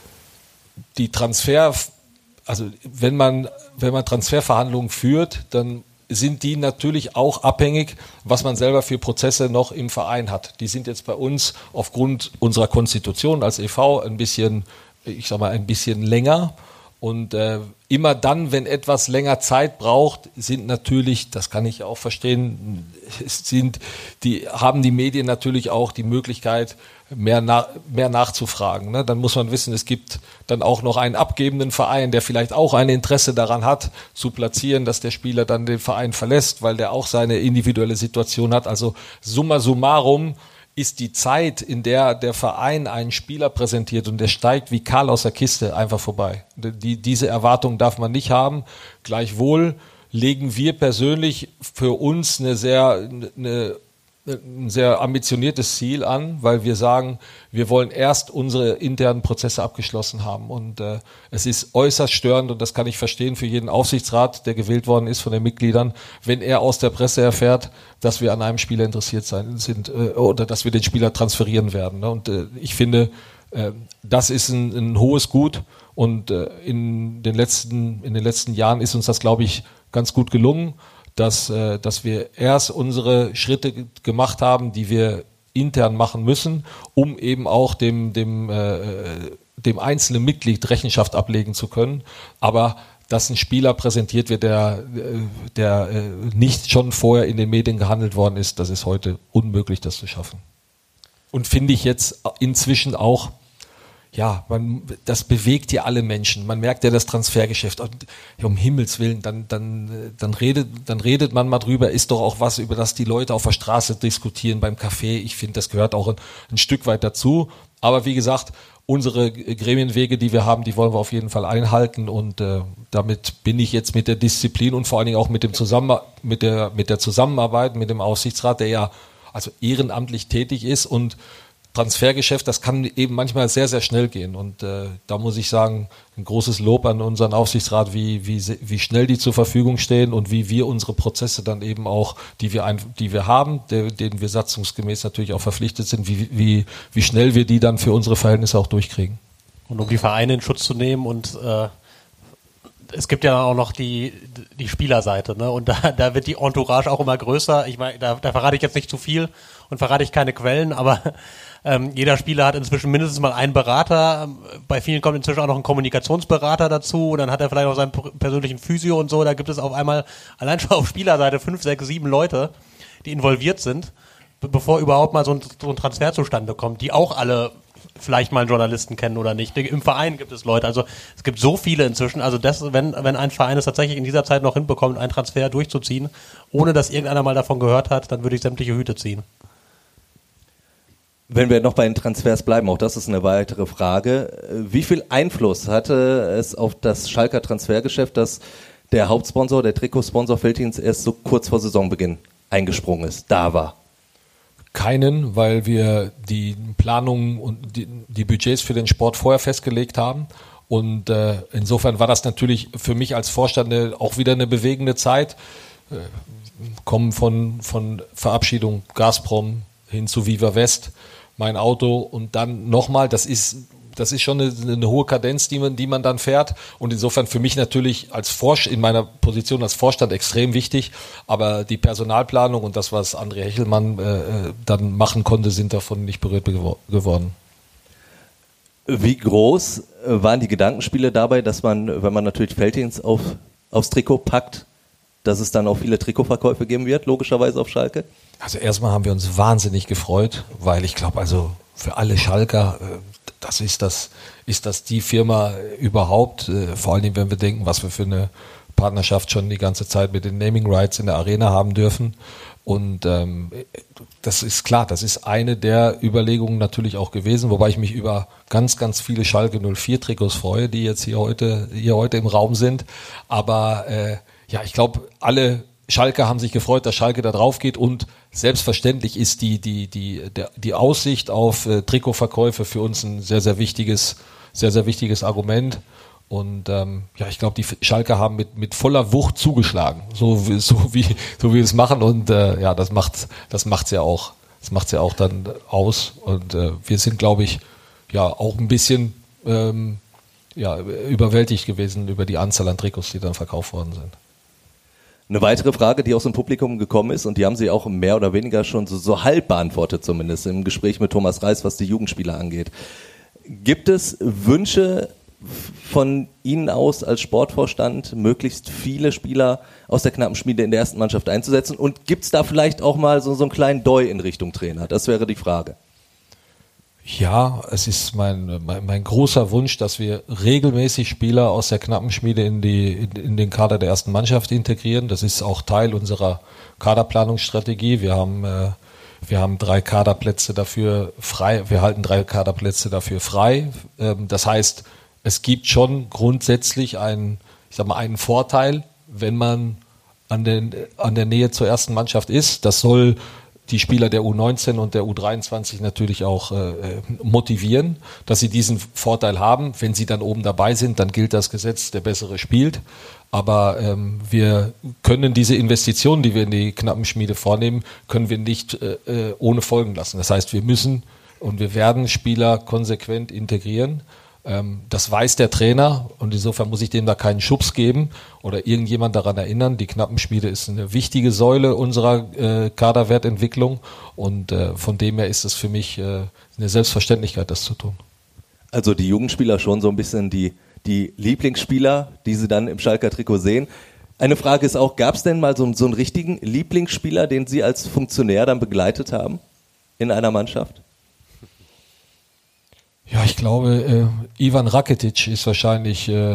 die Transfer, also wenn man, wenn man Transferverhandlungen führt, dann sind die natürlich auch abhängig, was man selber für Prozesse noch im Verein hat. Die sind jetzt bei uns aufgrund unserer Konstitution als e V ein bisschen, ich sag mal, ein bisschen länger. Und äh, immer dann, wenn etwas länger Zeit braucht, sind natürlich, das kann ich auch verstehen, sind die, haben die Medien natürlich auch die Möglichkeit, mehr, na, mehr nachzufragen. Ne? Dann muss man wissen, es gibt dann auch noch einen abgebenden Verein, der vielleicht auch ein Interesse daran hat, zu platzieren, dass der Spieler dann den Verein verlässt, weil der auch seine individuelle Situation hat. Also summa summarum ist die Zeit, in der der Verein einen Spieler präsentiert und der steigt wie Karl aus der Kiste, einfach vorbei. Die, diese Erwartung darf man nicht haben. Gleichwohl legen wir persönlich für uns eine sehr, eine, ein sehr ambitioniertes Ziel an, weil wir sagen, wir wollen erst unsere internen Prozesse abgeschlossen haben. Und äh, es ist äußerst störend, und das kann ich verstehen, für jeden Aufsichtsrat, der gewählt worden ist von den Mitgliedern, wenn er aus der Presse erfährt, dass wir an einem Spieler interessiert sein, sind äh, oder dass wir den Spieler transferieren werden. Ne? Und äh, ich finde, äh, das ist ein, ein hohes Gut, und äh, in den letzten in den letzten Jahren ist uns das, glaube ich, ganz gut gelungen, dass, äh, dass wir erst unsere Schritte g- gemacht haben, die wir intern machen müssen, um eben auch dem, dem, äh, dem einzelnen Mitglied Rechenschaft ablegen zu können. Aber dass ein Spieler präsentiert wird, der, der äh, nicht schon vorher in den Medien gehandelt worden ist, das ist heute unmöglich, das zu schaffen. Und finde ich jetzt inzwischen auch, ja, man, das bewegt ja alle Menschen. Man merkt ja das Transfergeschäft. Und, ja, um Himmels Willen, dann, dann, dann redet, dann redet man mal drüber. Ist doch auch was, über das die Leute auf der Straße diskutieren, beim Café. Ich finde, das gehört auch ein, ein Stück weit dazu. Aber wie gesagt, unsere Gremienwege, die wir haben, die wollen wir auf jeden Fall einhalten. Und äh, damit bin ich jetzt mit der Disziplin und vor allen Dingen auch mit dem Zusammen, mit der, mit der Zusammenarbeit mit dem Aufsichtsrat, der ja also ehrenamtlich tätig ist, und Transfergeschäft, das kann eben manchmal sehr, sehr schnell gehen. Und äh, da muss ich sagen, ein großes Lob an unseren Aufsichtsrat, wie, wie, wie schnell die zur Verfügung stehen und wie wir unsere Prozesse dann eben auch, die wir, ein, die wir haben, der, denen wir satzungsgemäß natürlich auch verpflichtet sind, wie, wie, wie schnell wir die dann für unsere Verhältnisse auch durchkriegen. Und um die Vereine in Schutz zu nehmen, und äh, es gibt ja auch noch die, die Spielerseite, ne? Und da, da wird die Entourage auch immer größer. Ich meine, da, da verrate ich jetzt nicht zu viel und verrate ich keine Quellen, aber ähm, jeder Spieler hat inzwischen mindestens mal einen Berater. Bei vielen kommt inzwischen auch noch ein Kommunikationsberater dazu, und dann hat er vielleicht auch seinen persönlichen Physio und so. Da gibt es auf einmal allein schon auf Spielerseite fünf, sechs, sieben Leute, die involviert sind, be- bevor überhaupt mal so ein, so ein Transfer zustande kommt, die auch alle vielleicht mal einen Journalisten kennen oder nicht. Im Verein gibt es Leute, also es gibt so viele inzwischen, also das, wenn, wenn ein Verein es tatsächlich in dieser Zeit noch hinbekommt, einen Transfer durchzuziehen, ohne dass irgendeiner mal davon gehört hat, dann würde ich sämtliche Hüte ziehen. Wenn wir noch bei den Transfers bleiben, auch das ist eine weitere Frage. Wie viel Einfluss hatte es auf das Schalker Transfergeschäft, dass der Hauptsponsor, der Trikotsponsor Veltins erst so kurz vor Saisonbeginn eingesprungen ist, da war? Keinen, weil wir die Planungen und die, die Budgets für den Sport vorher festgelegt haben. Und äh, insofern war das natürlich für mich als Vorstand eine, auch wieder eine bewegende Zeit. Äh, kommen von, von Verabschiedung Gazprom hin zu Viva West, mein Auto, und dann nochmal, das ist, das ist schon eine, eine hohe Kadenz, die man, die man dann fährt. Und insofern für mich natürlich als Vorst- in meiner Position als Vorstand extrem wichtig. Aber die Personalplanung und das, was André Hechelmann äh, dann machen konnte, sind davon nicht berührt gewor- geworden. Wie groß waren die Gedankenspiele dabei, dass man, wenn man natürlich Veltins auf, aufs Trikot packt, dass es dann auch viele Trikotverkäufe geben wird, logischerweise auf Schalke? Also erstmal haben wir uns wahnsinnig gefreut, weil ich glaube, also für alle Schalker, das ist das, ist das die Firma überhaupt, äh, vor allen Dingen, wenn wir denken, was wir für eine Partnerschaft schon die ganze Zeit mit den Naming Rights in der Arena haben dürfen. Und ähm, das ist klar, das ist eine der Überlegungen natürlich auch gewesen, wobei ich mich über ganz, ganz viele Schalke null vier Trikots freue, die jetzt hier heute, hier heute im Raum sind. Aber äh, ja, ich glaube, alle Schalke haben sich gefreut, dass Schalke da drauf geht, und selbstverständlich ist die, die, die, der, die Aussicht auf äh, Trikotverkäufe für uns ein sehr, sehr wichtiges, sehr, sehr wichtiges Argument. Und ähm, ja, ich glaube, die Schalker haben mit mit voller Wucht zugeschlagen, so wie so wie so wie wir es machen, und äh, ja, das macht das macht's ja auch, das macht's ja auch dann aus. Und äh, wir sind, glaube ich, ja auch ein bisschen ähm, ja überwältigt gewesen über die Anzahl an Trikots, die dann verkauft worden sind. Eine weitere Frage, die aus dem Publikum gekommen ist, und die haben Sie auch mehr oder weniger schon so, so halb beantwortet, zumindest im Gespräch mit Thomas Reis, was die Jugendspieler angeht. Gibt es Wünsche von Ihnen aus als Sportvorstand, möglichst viele Spieler aus der knappen Schmiede in der ersten Mannschaft einzusetzen? Und gibt es da vielleicht auch mal so, so einen kleinen Doi in Richtung Trainer? Das wäre die Frage. Ja, es ist mein, mein, mein großer Wunsch, dass wir regelmäßig Spieler aus der knappen Schmiede in, die, in, in den Kader der ersten Mannschaft integrieren. Das ist auch Teil unserer Kaderplanungsstrategie. Wir haben, äh, wir haben drei Kaderplätze dafür frei. Wir halten drei Kaderplätze dafür frei. Ähm, das heißt, es gibt schon grundsätzlich einen, ich sag mal, einen Vorteil, wenn man an, den, an der Nähe zur ersten Mannschaft ist. Das soll die Spieler der U neunzehn und der U dreiundzwanzig natürlich auch äh, motivieren, dass sie diesen Vorteil haben. Wenn sie dann oben dabei sind, dann gilt das Gesetz, der Bessere spielt. Aber ähm, wir können diese Investitionen, die wir in die Knappenschmiede vornehmen, können wir nicht äh, ohne Folgen lassen. Das heißt, wir müssen und wir werden Spieler konsequent integrieren. Das weiß der Trainer, und insofern muss ich dem da keinen Schubs geben oder irgendjemand daran erinnern. Die Knappenschmiede ist eine wichtige Säule unserer äh, Kaderwertentwicklung, und äh, von dem her ist es für mich äh, eine Selbstverständlichkeit, das zu tun. Also die Jugendspieler schon so ein bisschen die, die Lieblingsspieler, die sie dann im Schalker Trikot sehen. Eine Frage ist auch, gab es denn mal so, so einen richtigen Lieblingsspieler, den Sie als Funktionär dann begleitet haben in einer Mannschaft? Ja, ich glaube, äh, Ivan Rakitic ist wahrscheinlich, äh,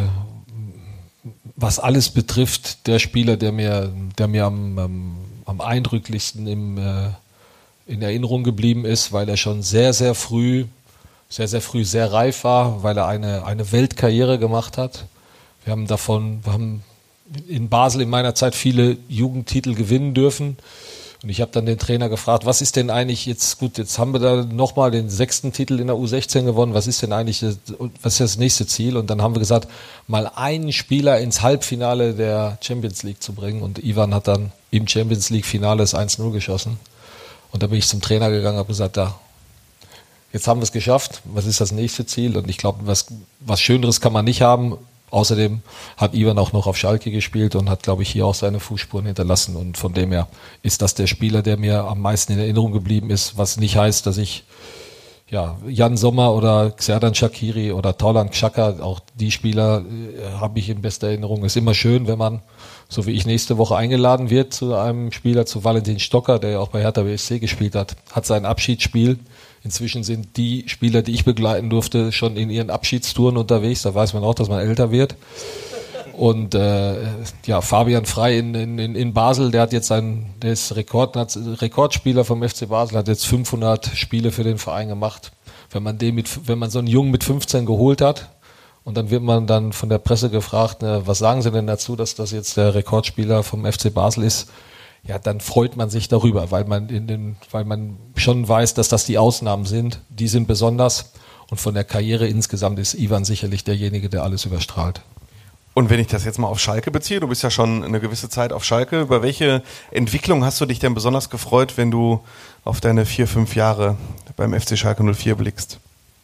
was alles betrifft, der Spieler, der mir, der mir am, am, am eindrücklichsten im, äh, in Erinnerung geblieben ist, weil er schon sehr, sehr früh, sehr, sehr früh sehr reif war, weil er eine, eine Weltkarriere gemacht hat. Wir haben davon, wir haben in Basel in meiner Zeit viele Jugendtitel gewinnen dürfen. Und ich habe dann den Trainer gefragt, was ist denn eigentlich jetzt, gut, jetzt haben wir da nochmal den sechsten Titel in der U sechzehn gewonnen, was ist denn eigentlich, was ist das nächste Ziel? Und dann haben wir gesagt, mal einen Spieler ins Halbfinale der Champions League zu bringen. Und Ivan hat dann im Champions League Finale das eins null geschossen. Und da bin ich zum Trainer gegangen und habe gesagt, da, jetzt haben wir es geschafft, was ist das nächste Ziel? Und ich glaube, was, was Schöneres kann man nicht haben. Außerdem hat Ivan auch noch auf Schalke gespielt und hat, glaube ich, hier auch seine Fußspuren hinterlassen. Und von dem her ist das der Spieler, der mir am meisten in Erinnerung geblieben ist, was nicht heißt, dass ich ja Jan Sommer oder Xherdan Shaqiri oder Taulan Xhaka, auch die Spieler äh, habe ich in bester Erinnerung. Ist immer schön, wenn man, so wie ich nächste Woche eingeladen wird zu einem Spieler, zu Valentin Stocker, der ja auch bei Hertha B S C gespielt hat, hat sein Abschiedsspiel. Inzwischen sind die Spieler, die ich begleiten durfte, schon in ihren Abschiedstouren unterwegs. Da weiß man auch, dass man älter wird. Und äh, ja, Fabian Frey in, in, in Basel, der hat jetzt einen, der ist Rekord, Rekordspieler vom F C Basel, hat jetzt fünfhundert Spiele für den Verein gemacht. Wenn man den mit, wenn man so einen Jungen mit fünfzehn geholt hat, und dann wird man dann von der Presse gefragt, ne, was sagen Sie denn dazu, dass das jetzt der Rekordspieler vom F C Basel ist? Ja, dann freut man sich darüber, weil man in den, weil man schon weiß, dass das die Ausnahmen sind. Die sind besonders, und von der Karriere insgesamt ist Ivan sicherlich derjenige, der alles überstrahlt. Und wenn ich das jetzt mal auf Schalke beziehe, du bist ja schon eine gewisse Zeit auf Schalke, über welche Entwicklung hast du dich denn besonders gefreut, wenn du auf deine vier, fünf Jahre beim F C Schalke null vier blickst?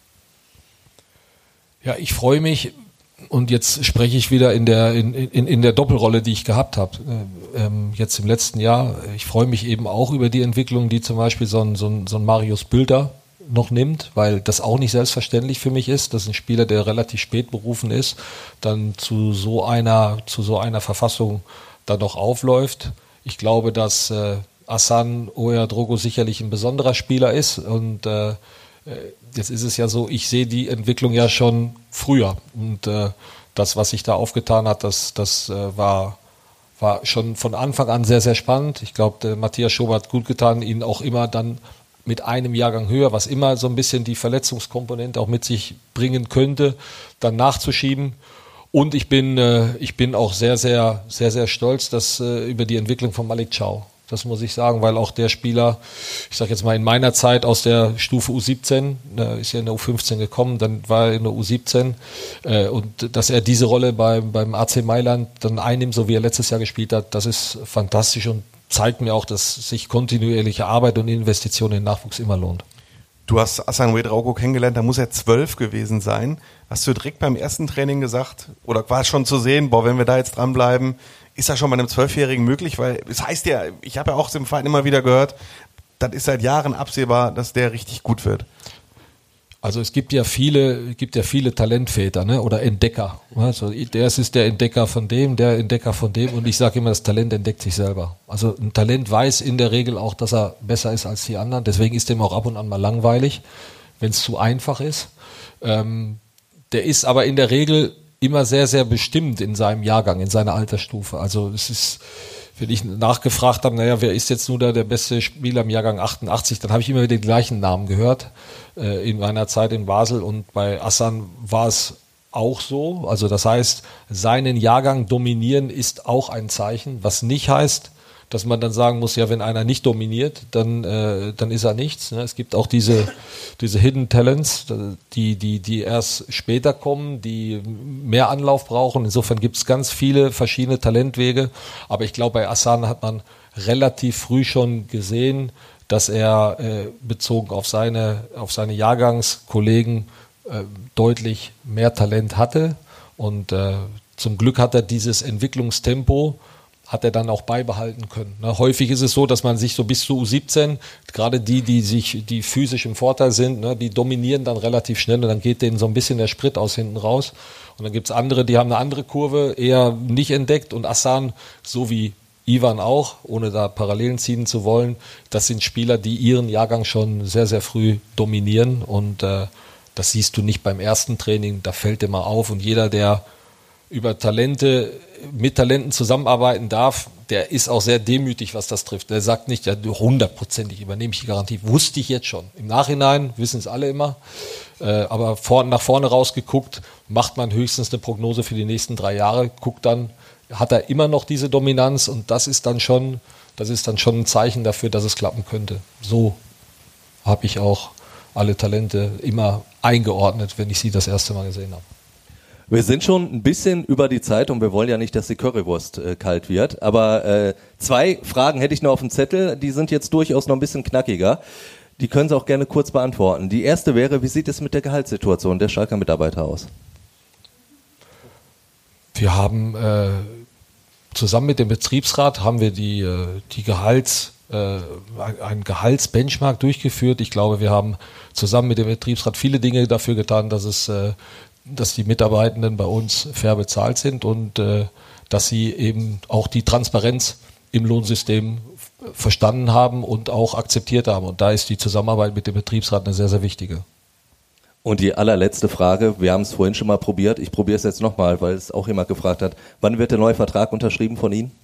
Ja, ich freue mich, und jetzt spreche ich wieder in der, in, in, in der Doppelrolle, die ich gehabt habe, ähm, jetzt im letzten Jahr. Ich freue mich eben auch über die Entwicklung, die zum Beispiel so ein, so ein, so ein Marius Bülter noch nimmt, weil das auch nicht selbstverständlich für mich ist, dass ein Spieler, der relativ spät berufen ist, dann zu so einer, zu so einer Verfassung dann noch aufläuft. Ich glaube, dass äh, Hassan Ouedraogo sicherlich ein besonderer Spieler ist, und äh, Jetzt ist es ja so, ich sehe die Entwicklung ja schon früher und äh, das, was sich da aufgetan hat, das, das äh, war, war schon von Anfang an sehr, sehr spannend. Ich glaube, der Matthias Schober hat gut getan, ihn auch immer dann mit einem Jahrgang höher, was immer so ein bisschen die Verletzungskomponente auch mit sich bringen könnte, dann nachzuschieben. Und ich bin, äh, ich bin auch sehr, sehr, sehr, sehr stolz, dass äh, über die Entwicklung von Malik Chow. Das muss ich sagen, weil auch der Spieler, ich sage jetzt mal in meiner Zeit aus der Stufe U siebzehn, äh, ist ja in der U fünfzehn gekommen, dann war er in der U siebzehn äh, und dass er diese Rolle beim, beim A C Mailand dann einnimmt, so wie er letztes Jahr gespielt hat, das ist fantastisch und zeigt mir auch, dass sich kontinuierliche Arbeit und Investition in den Nachwuchs immer lohnt. Du hast Hassan Ouedraogo kennengelernt, da muss er zwölf gewesen sein. Hast du direkt beim ersten Training gesagt, oder war es schon zu sehen, boah, wenn wir da jetzt dranbleiben, ist das schon bei einem Zwölfjährigen möglich? Weil es heißt ja, ich habe ja auch im Verein immer wieder gehört, das ist seit Jahren absehbar, dass der richtig gut wird. Also es gibt ja viele, gibt ja viele Talentväter, ne? Oder Entdecker. Also der ist der Entdecker von dem, der Entdecker von dem. Und ich sage immer, das Talent entdeckt sich selber. Also ein Talent weiß in der Regel auch, dass er besser ist als die anderen. Deswegen ist dem auch ab und an mal langweilig, wenn es zu einfach ist. Ähm, der ist aber in der Regel immer sehr, sehr bestimmt in seinem Jahrgang, in seiner Altersstufe. Also es ist, wenn ich nachgefragt habe, naja, wer ist jetzt nur da der beste Spieler im Jahrgang achtundachtzig, dann habe ich immer wieder den gleichen Namen gehört äh, in meiner Zeit in Basel und bei Hassan war es auch so. Also das heißt, seinen Jahrgang dominieren ist auch ein Zeichen, was nicht heißt, dass man dann sagen muss, ja, wenn einer nicht dominiert, dann, äh, dann ist er nichts. Ne? Es gibt auch diese, diese Hidden Talents, die, die, die erst später kommen, die mehr Anlauf brauchen. Insofern gibt es ganz viele verschiedene Talentwege. Aber ich glaube, bei Hassan hat man relativ früh schon gesehen, dass er äh, bezogen auf seine, auf seine Jahrgangskollegen äh, deutlich mehr Talent hatte. Und äh, zum Glück hat er dieses Entwicklungstempo hat er dann auch beibehalten können. Ne? Häufig ist es so, dass man sich so bis zu U siebzehn, gerade die, die sich, die physisch im Vorteil sind, ne, die dominieren dann relativ schnell und dann geht denen so ein bisschen der Sprit aus hinten raus. Und dann gibt's andere, die haben eine andere Kurve, eher nicht entdeckt. Und Hassan, so wie Ivan auch, ohne da Parallelen ziehen zu wollen, das sind Spieler, die ihren Jahrgang schon sehr, sehr früh dominieren. Und äh, das siehst du nicht beim ersten Training, da fällt dir mal auf. Und jeder, der über Talente, mit Talenten zusammenarbeiten darf, der ist auch sehr demütig, was das trifft. Der sagt nicht, ja, hundertprozentig übernehme ich die Garantie. Wusste ich jetzt schon. Im Nachhinein wissen es alle immer. Äh, aber vor, nach vorne rausgeguckt, macht man höchstens eine Prognose für die nächsten drei Jahre. Guckt dann, hat er immer noch diese Dominanz und das ist dann schon, das ist dann schon ein Zeichen dafür, dass es klappen könnte. So habe ich auch alle Talente immer eingeordnet, wenn ich sie das erste Mal gesehen habe. Wir sind schon ein bisschen über die Zeit und wir wollen ja nicht, dass die Currywurst äh, kalt wird. Aber äh, zwei Fragen hätte ich noch auf dem Zettel, die sind jetzt durchaus noch ein bisschen knackiger. Die können Sie auch gerne kurz beantworten. Die erste wäre, wie sieht es mit der Gehaltssituation der Schalker Mitarbeiter aus? Wir haben äh, zusammen mit dem Betriebsrat haben wir die, äh, die Gehalts, äh, einen Gehaltsbenchmark durchgeführt. Ich glaube, wir haben zusammen mit dem Betriebsrat viele Dinge dafür getan, dass es äh, dass die Mitarbeitenden bei uns fair bezahlt sind und äh, dass sie eben auch die Transparenz im Lohnsystem verstanden haben und auch akzeptiert haben. Und da ist die Zusammenarbeit mit dem Betriebsrat eine sehr, sehr wichtige. Und die allerletzte Frage, wir haben es vorhin schon mal probiert, ich probiere es jetzt nochmal, weil es auch jemand gefragt hat, wann wird der neue Vertrag unterschrieben von Ihnen?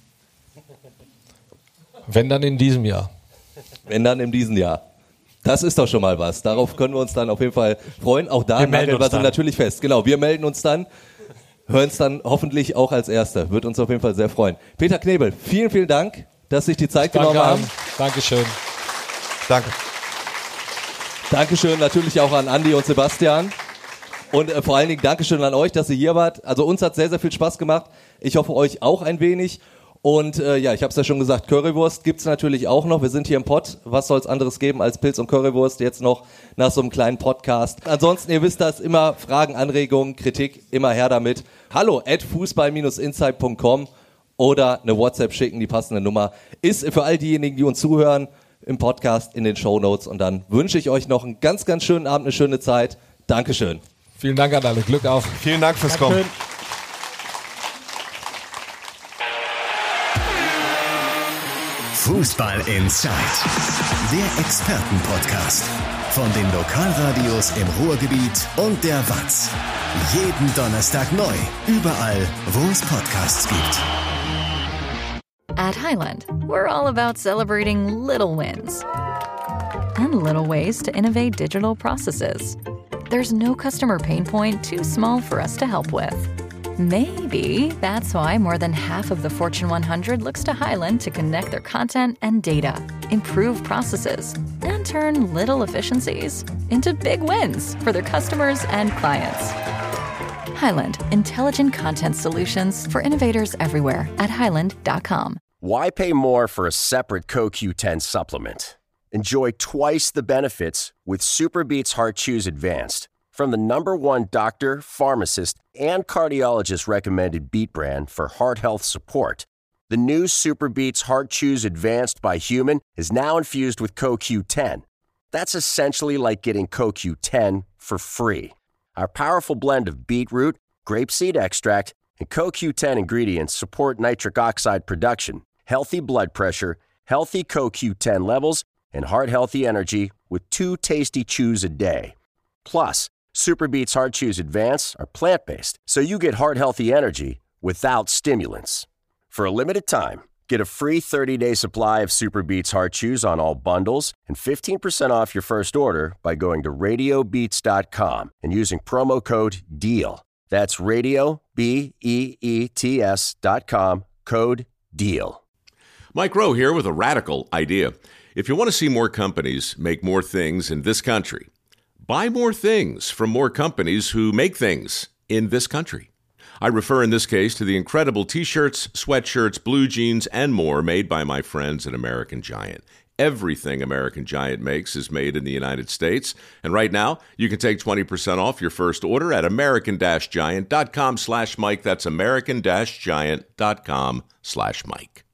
Wenn dann in diesem Jahr. Wenn dann in diesem Jahr. Das ist doch schon mal was. Darauf können wir uns dann auf jeden Fall freuen. Auch da nageln wir sind natürlich fest. Genau, wir melden uns dann, hören es dann hoffentlich auch als Erster. Wird uns auf jeden Fall sehr freuen. Peter Knebel, vielen, vielen Dank, dass Sie sich die Zeit Danke genommen haben. An. Dankeschön. Danke. Dankeschön natürlich auch an Andi und Sebastian. Und äh, vor allen Dingen Dankeschön an euch, dass ihr hier wart. Also uns hat sehr, sehr viel Spaß gemacht. Ich hoffe, euch auch ein wenig. Und äh, ja, ich habe es ja schon gesagt, Currywurst gibt's natürlich auch noch. Wir sind hier im Pott. Was soll's anderes geben als Pilz und Currywurst jetzt noch nach so einem kleinen Podcast? Ansonsten, ihr wisst das, immer Fragen, Anregungen, Kritik, immer her damit. Hallo at fußball Bindestrich insight Punkt com oder eine WhatsApp schicken, die passende Nummer ist für all diejenigen, die uns zuhören im Podcast, in den Shownotes. Und dann wünsche ich euch noch einen ganz, ganz schönen Abend, eine schöne Zeit. Dankeschön. Vielen Dank an alle. Glück auf. Vielen Dank fürs Kommen. Fußball Inside, der Expertenpodcast. Von den Lokalradios im Ruhrgebiet und der Watz. Jeden Donnerstag neu. Überall, wo es Podcasts gibt. At Highland, we're all about celebrating little wins and little ways to innovate digital processes. There's no customer pain point too small for us to help with. Maybe that's why more than half of the Fortune one hundred looks to Highland to connect their content and data, improve processes, and turn little efficiencies into big wins for their customers and clients. Highland, intelligent content solutions for innovators everywhere at highland dot com. Why pay more for a separate C O Q ten supplement? Enjoy twice the benefits with SuperBeets Heart Chews Advanced from the number one doctor, pharmacist, and cardiologist recommended Beet brand for heart health support. The new SuperBeets Heart Chews Advanced by Human is now infused with C O Q ten. That's essentially like getting C O Q ten for free. Our powerful blend of beetroot, grapeseed extract, and C O Q ten ingredients support nitric oxide production, healthy blood pressure, healthy C O Q ten levels, and heart-healthy energy with two tasty chews a day. Plus, SuperBeets Heart Chews Advance are plant-based, so you get heart-healthy energy without stimulants. For a limited time, get a free thirty-day supply of SuperBeets Heart Chews on all bundles and fifteen percent off your first order by going to radio beets dot com and using promo code DEAL. That's radio, B E E T S dot com, code DEAL. Mike Rowe here with a radical idea. If you want to see more companies make more things in this country, buy more things from more companies who make things in this country. I refer in this case to the incredible t-shirts, sweatshirts, blue jeans, and more made by my friends at American Giant. Everything American Giant makes is made in the United States. And right now, you can take twenty percent off your first order at american giant dot com slash Mike. That's american giant dot com slash Mike.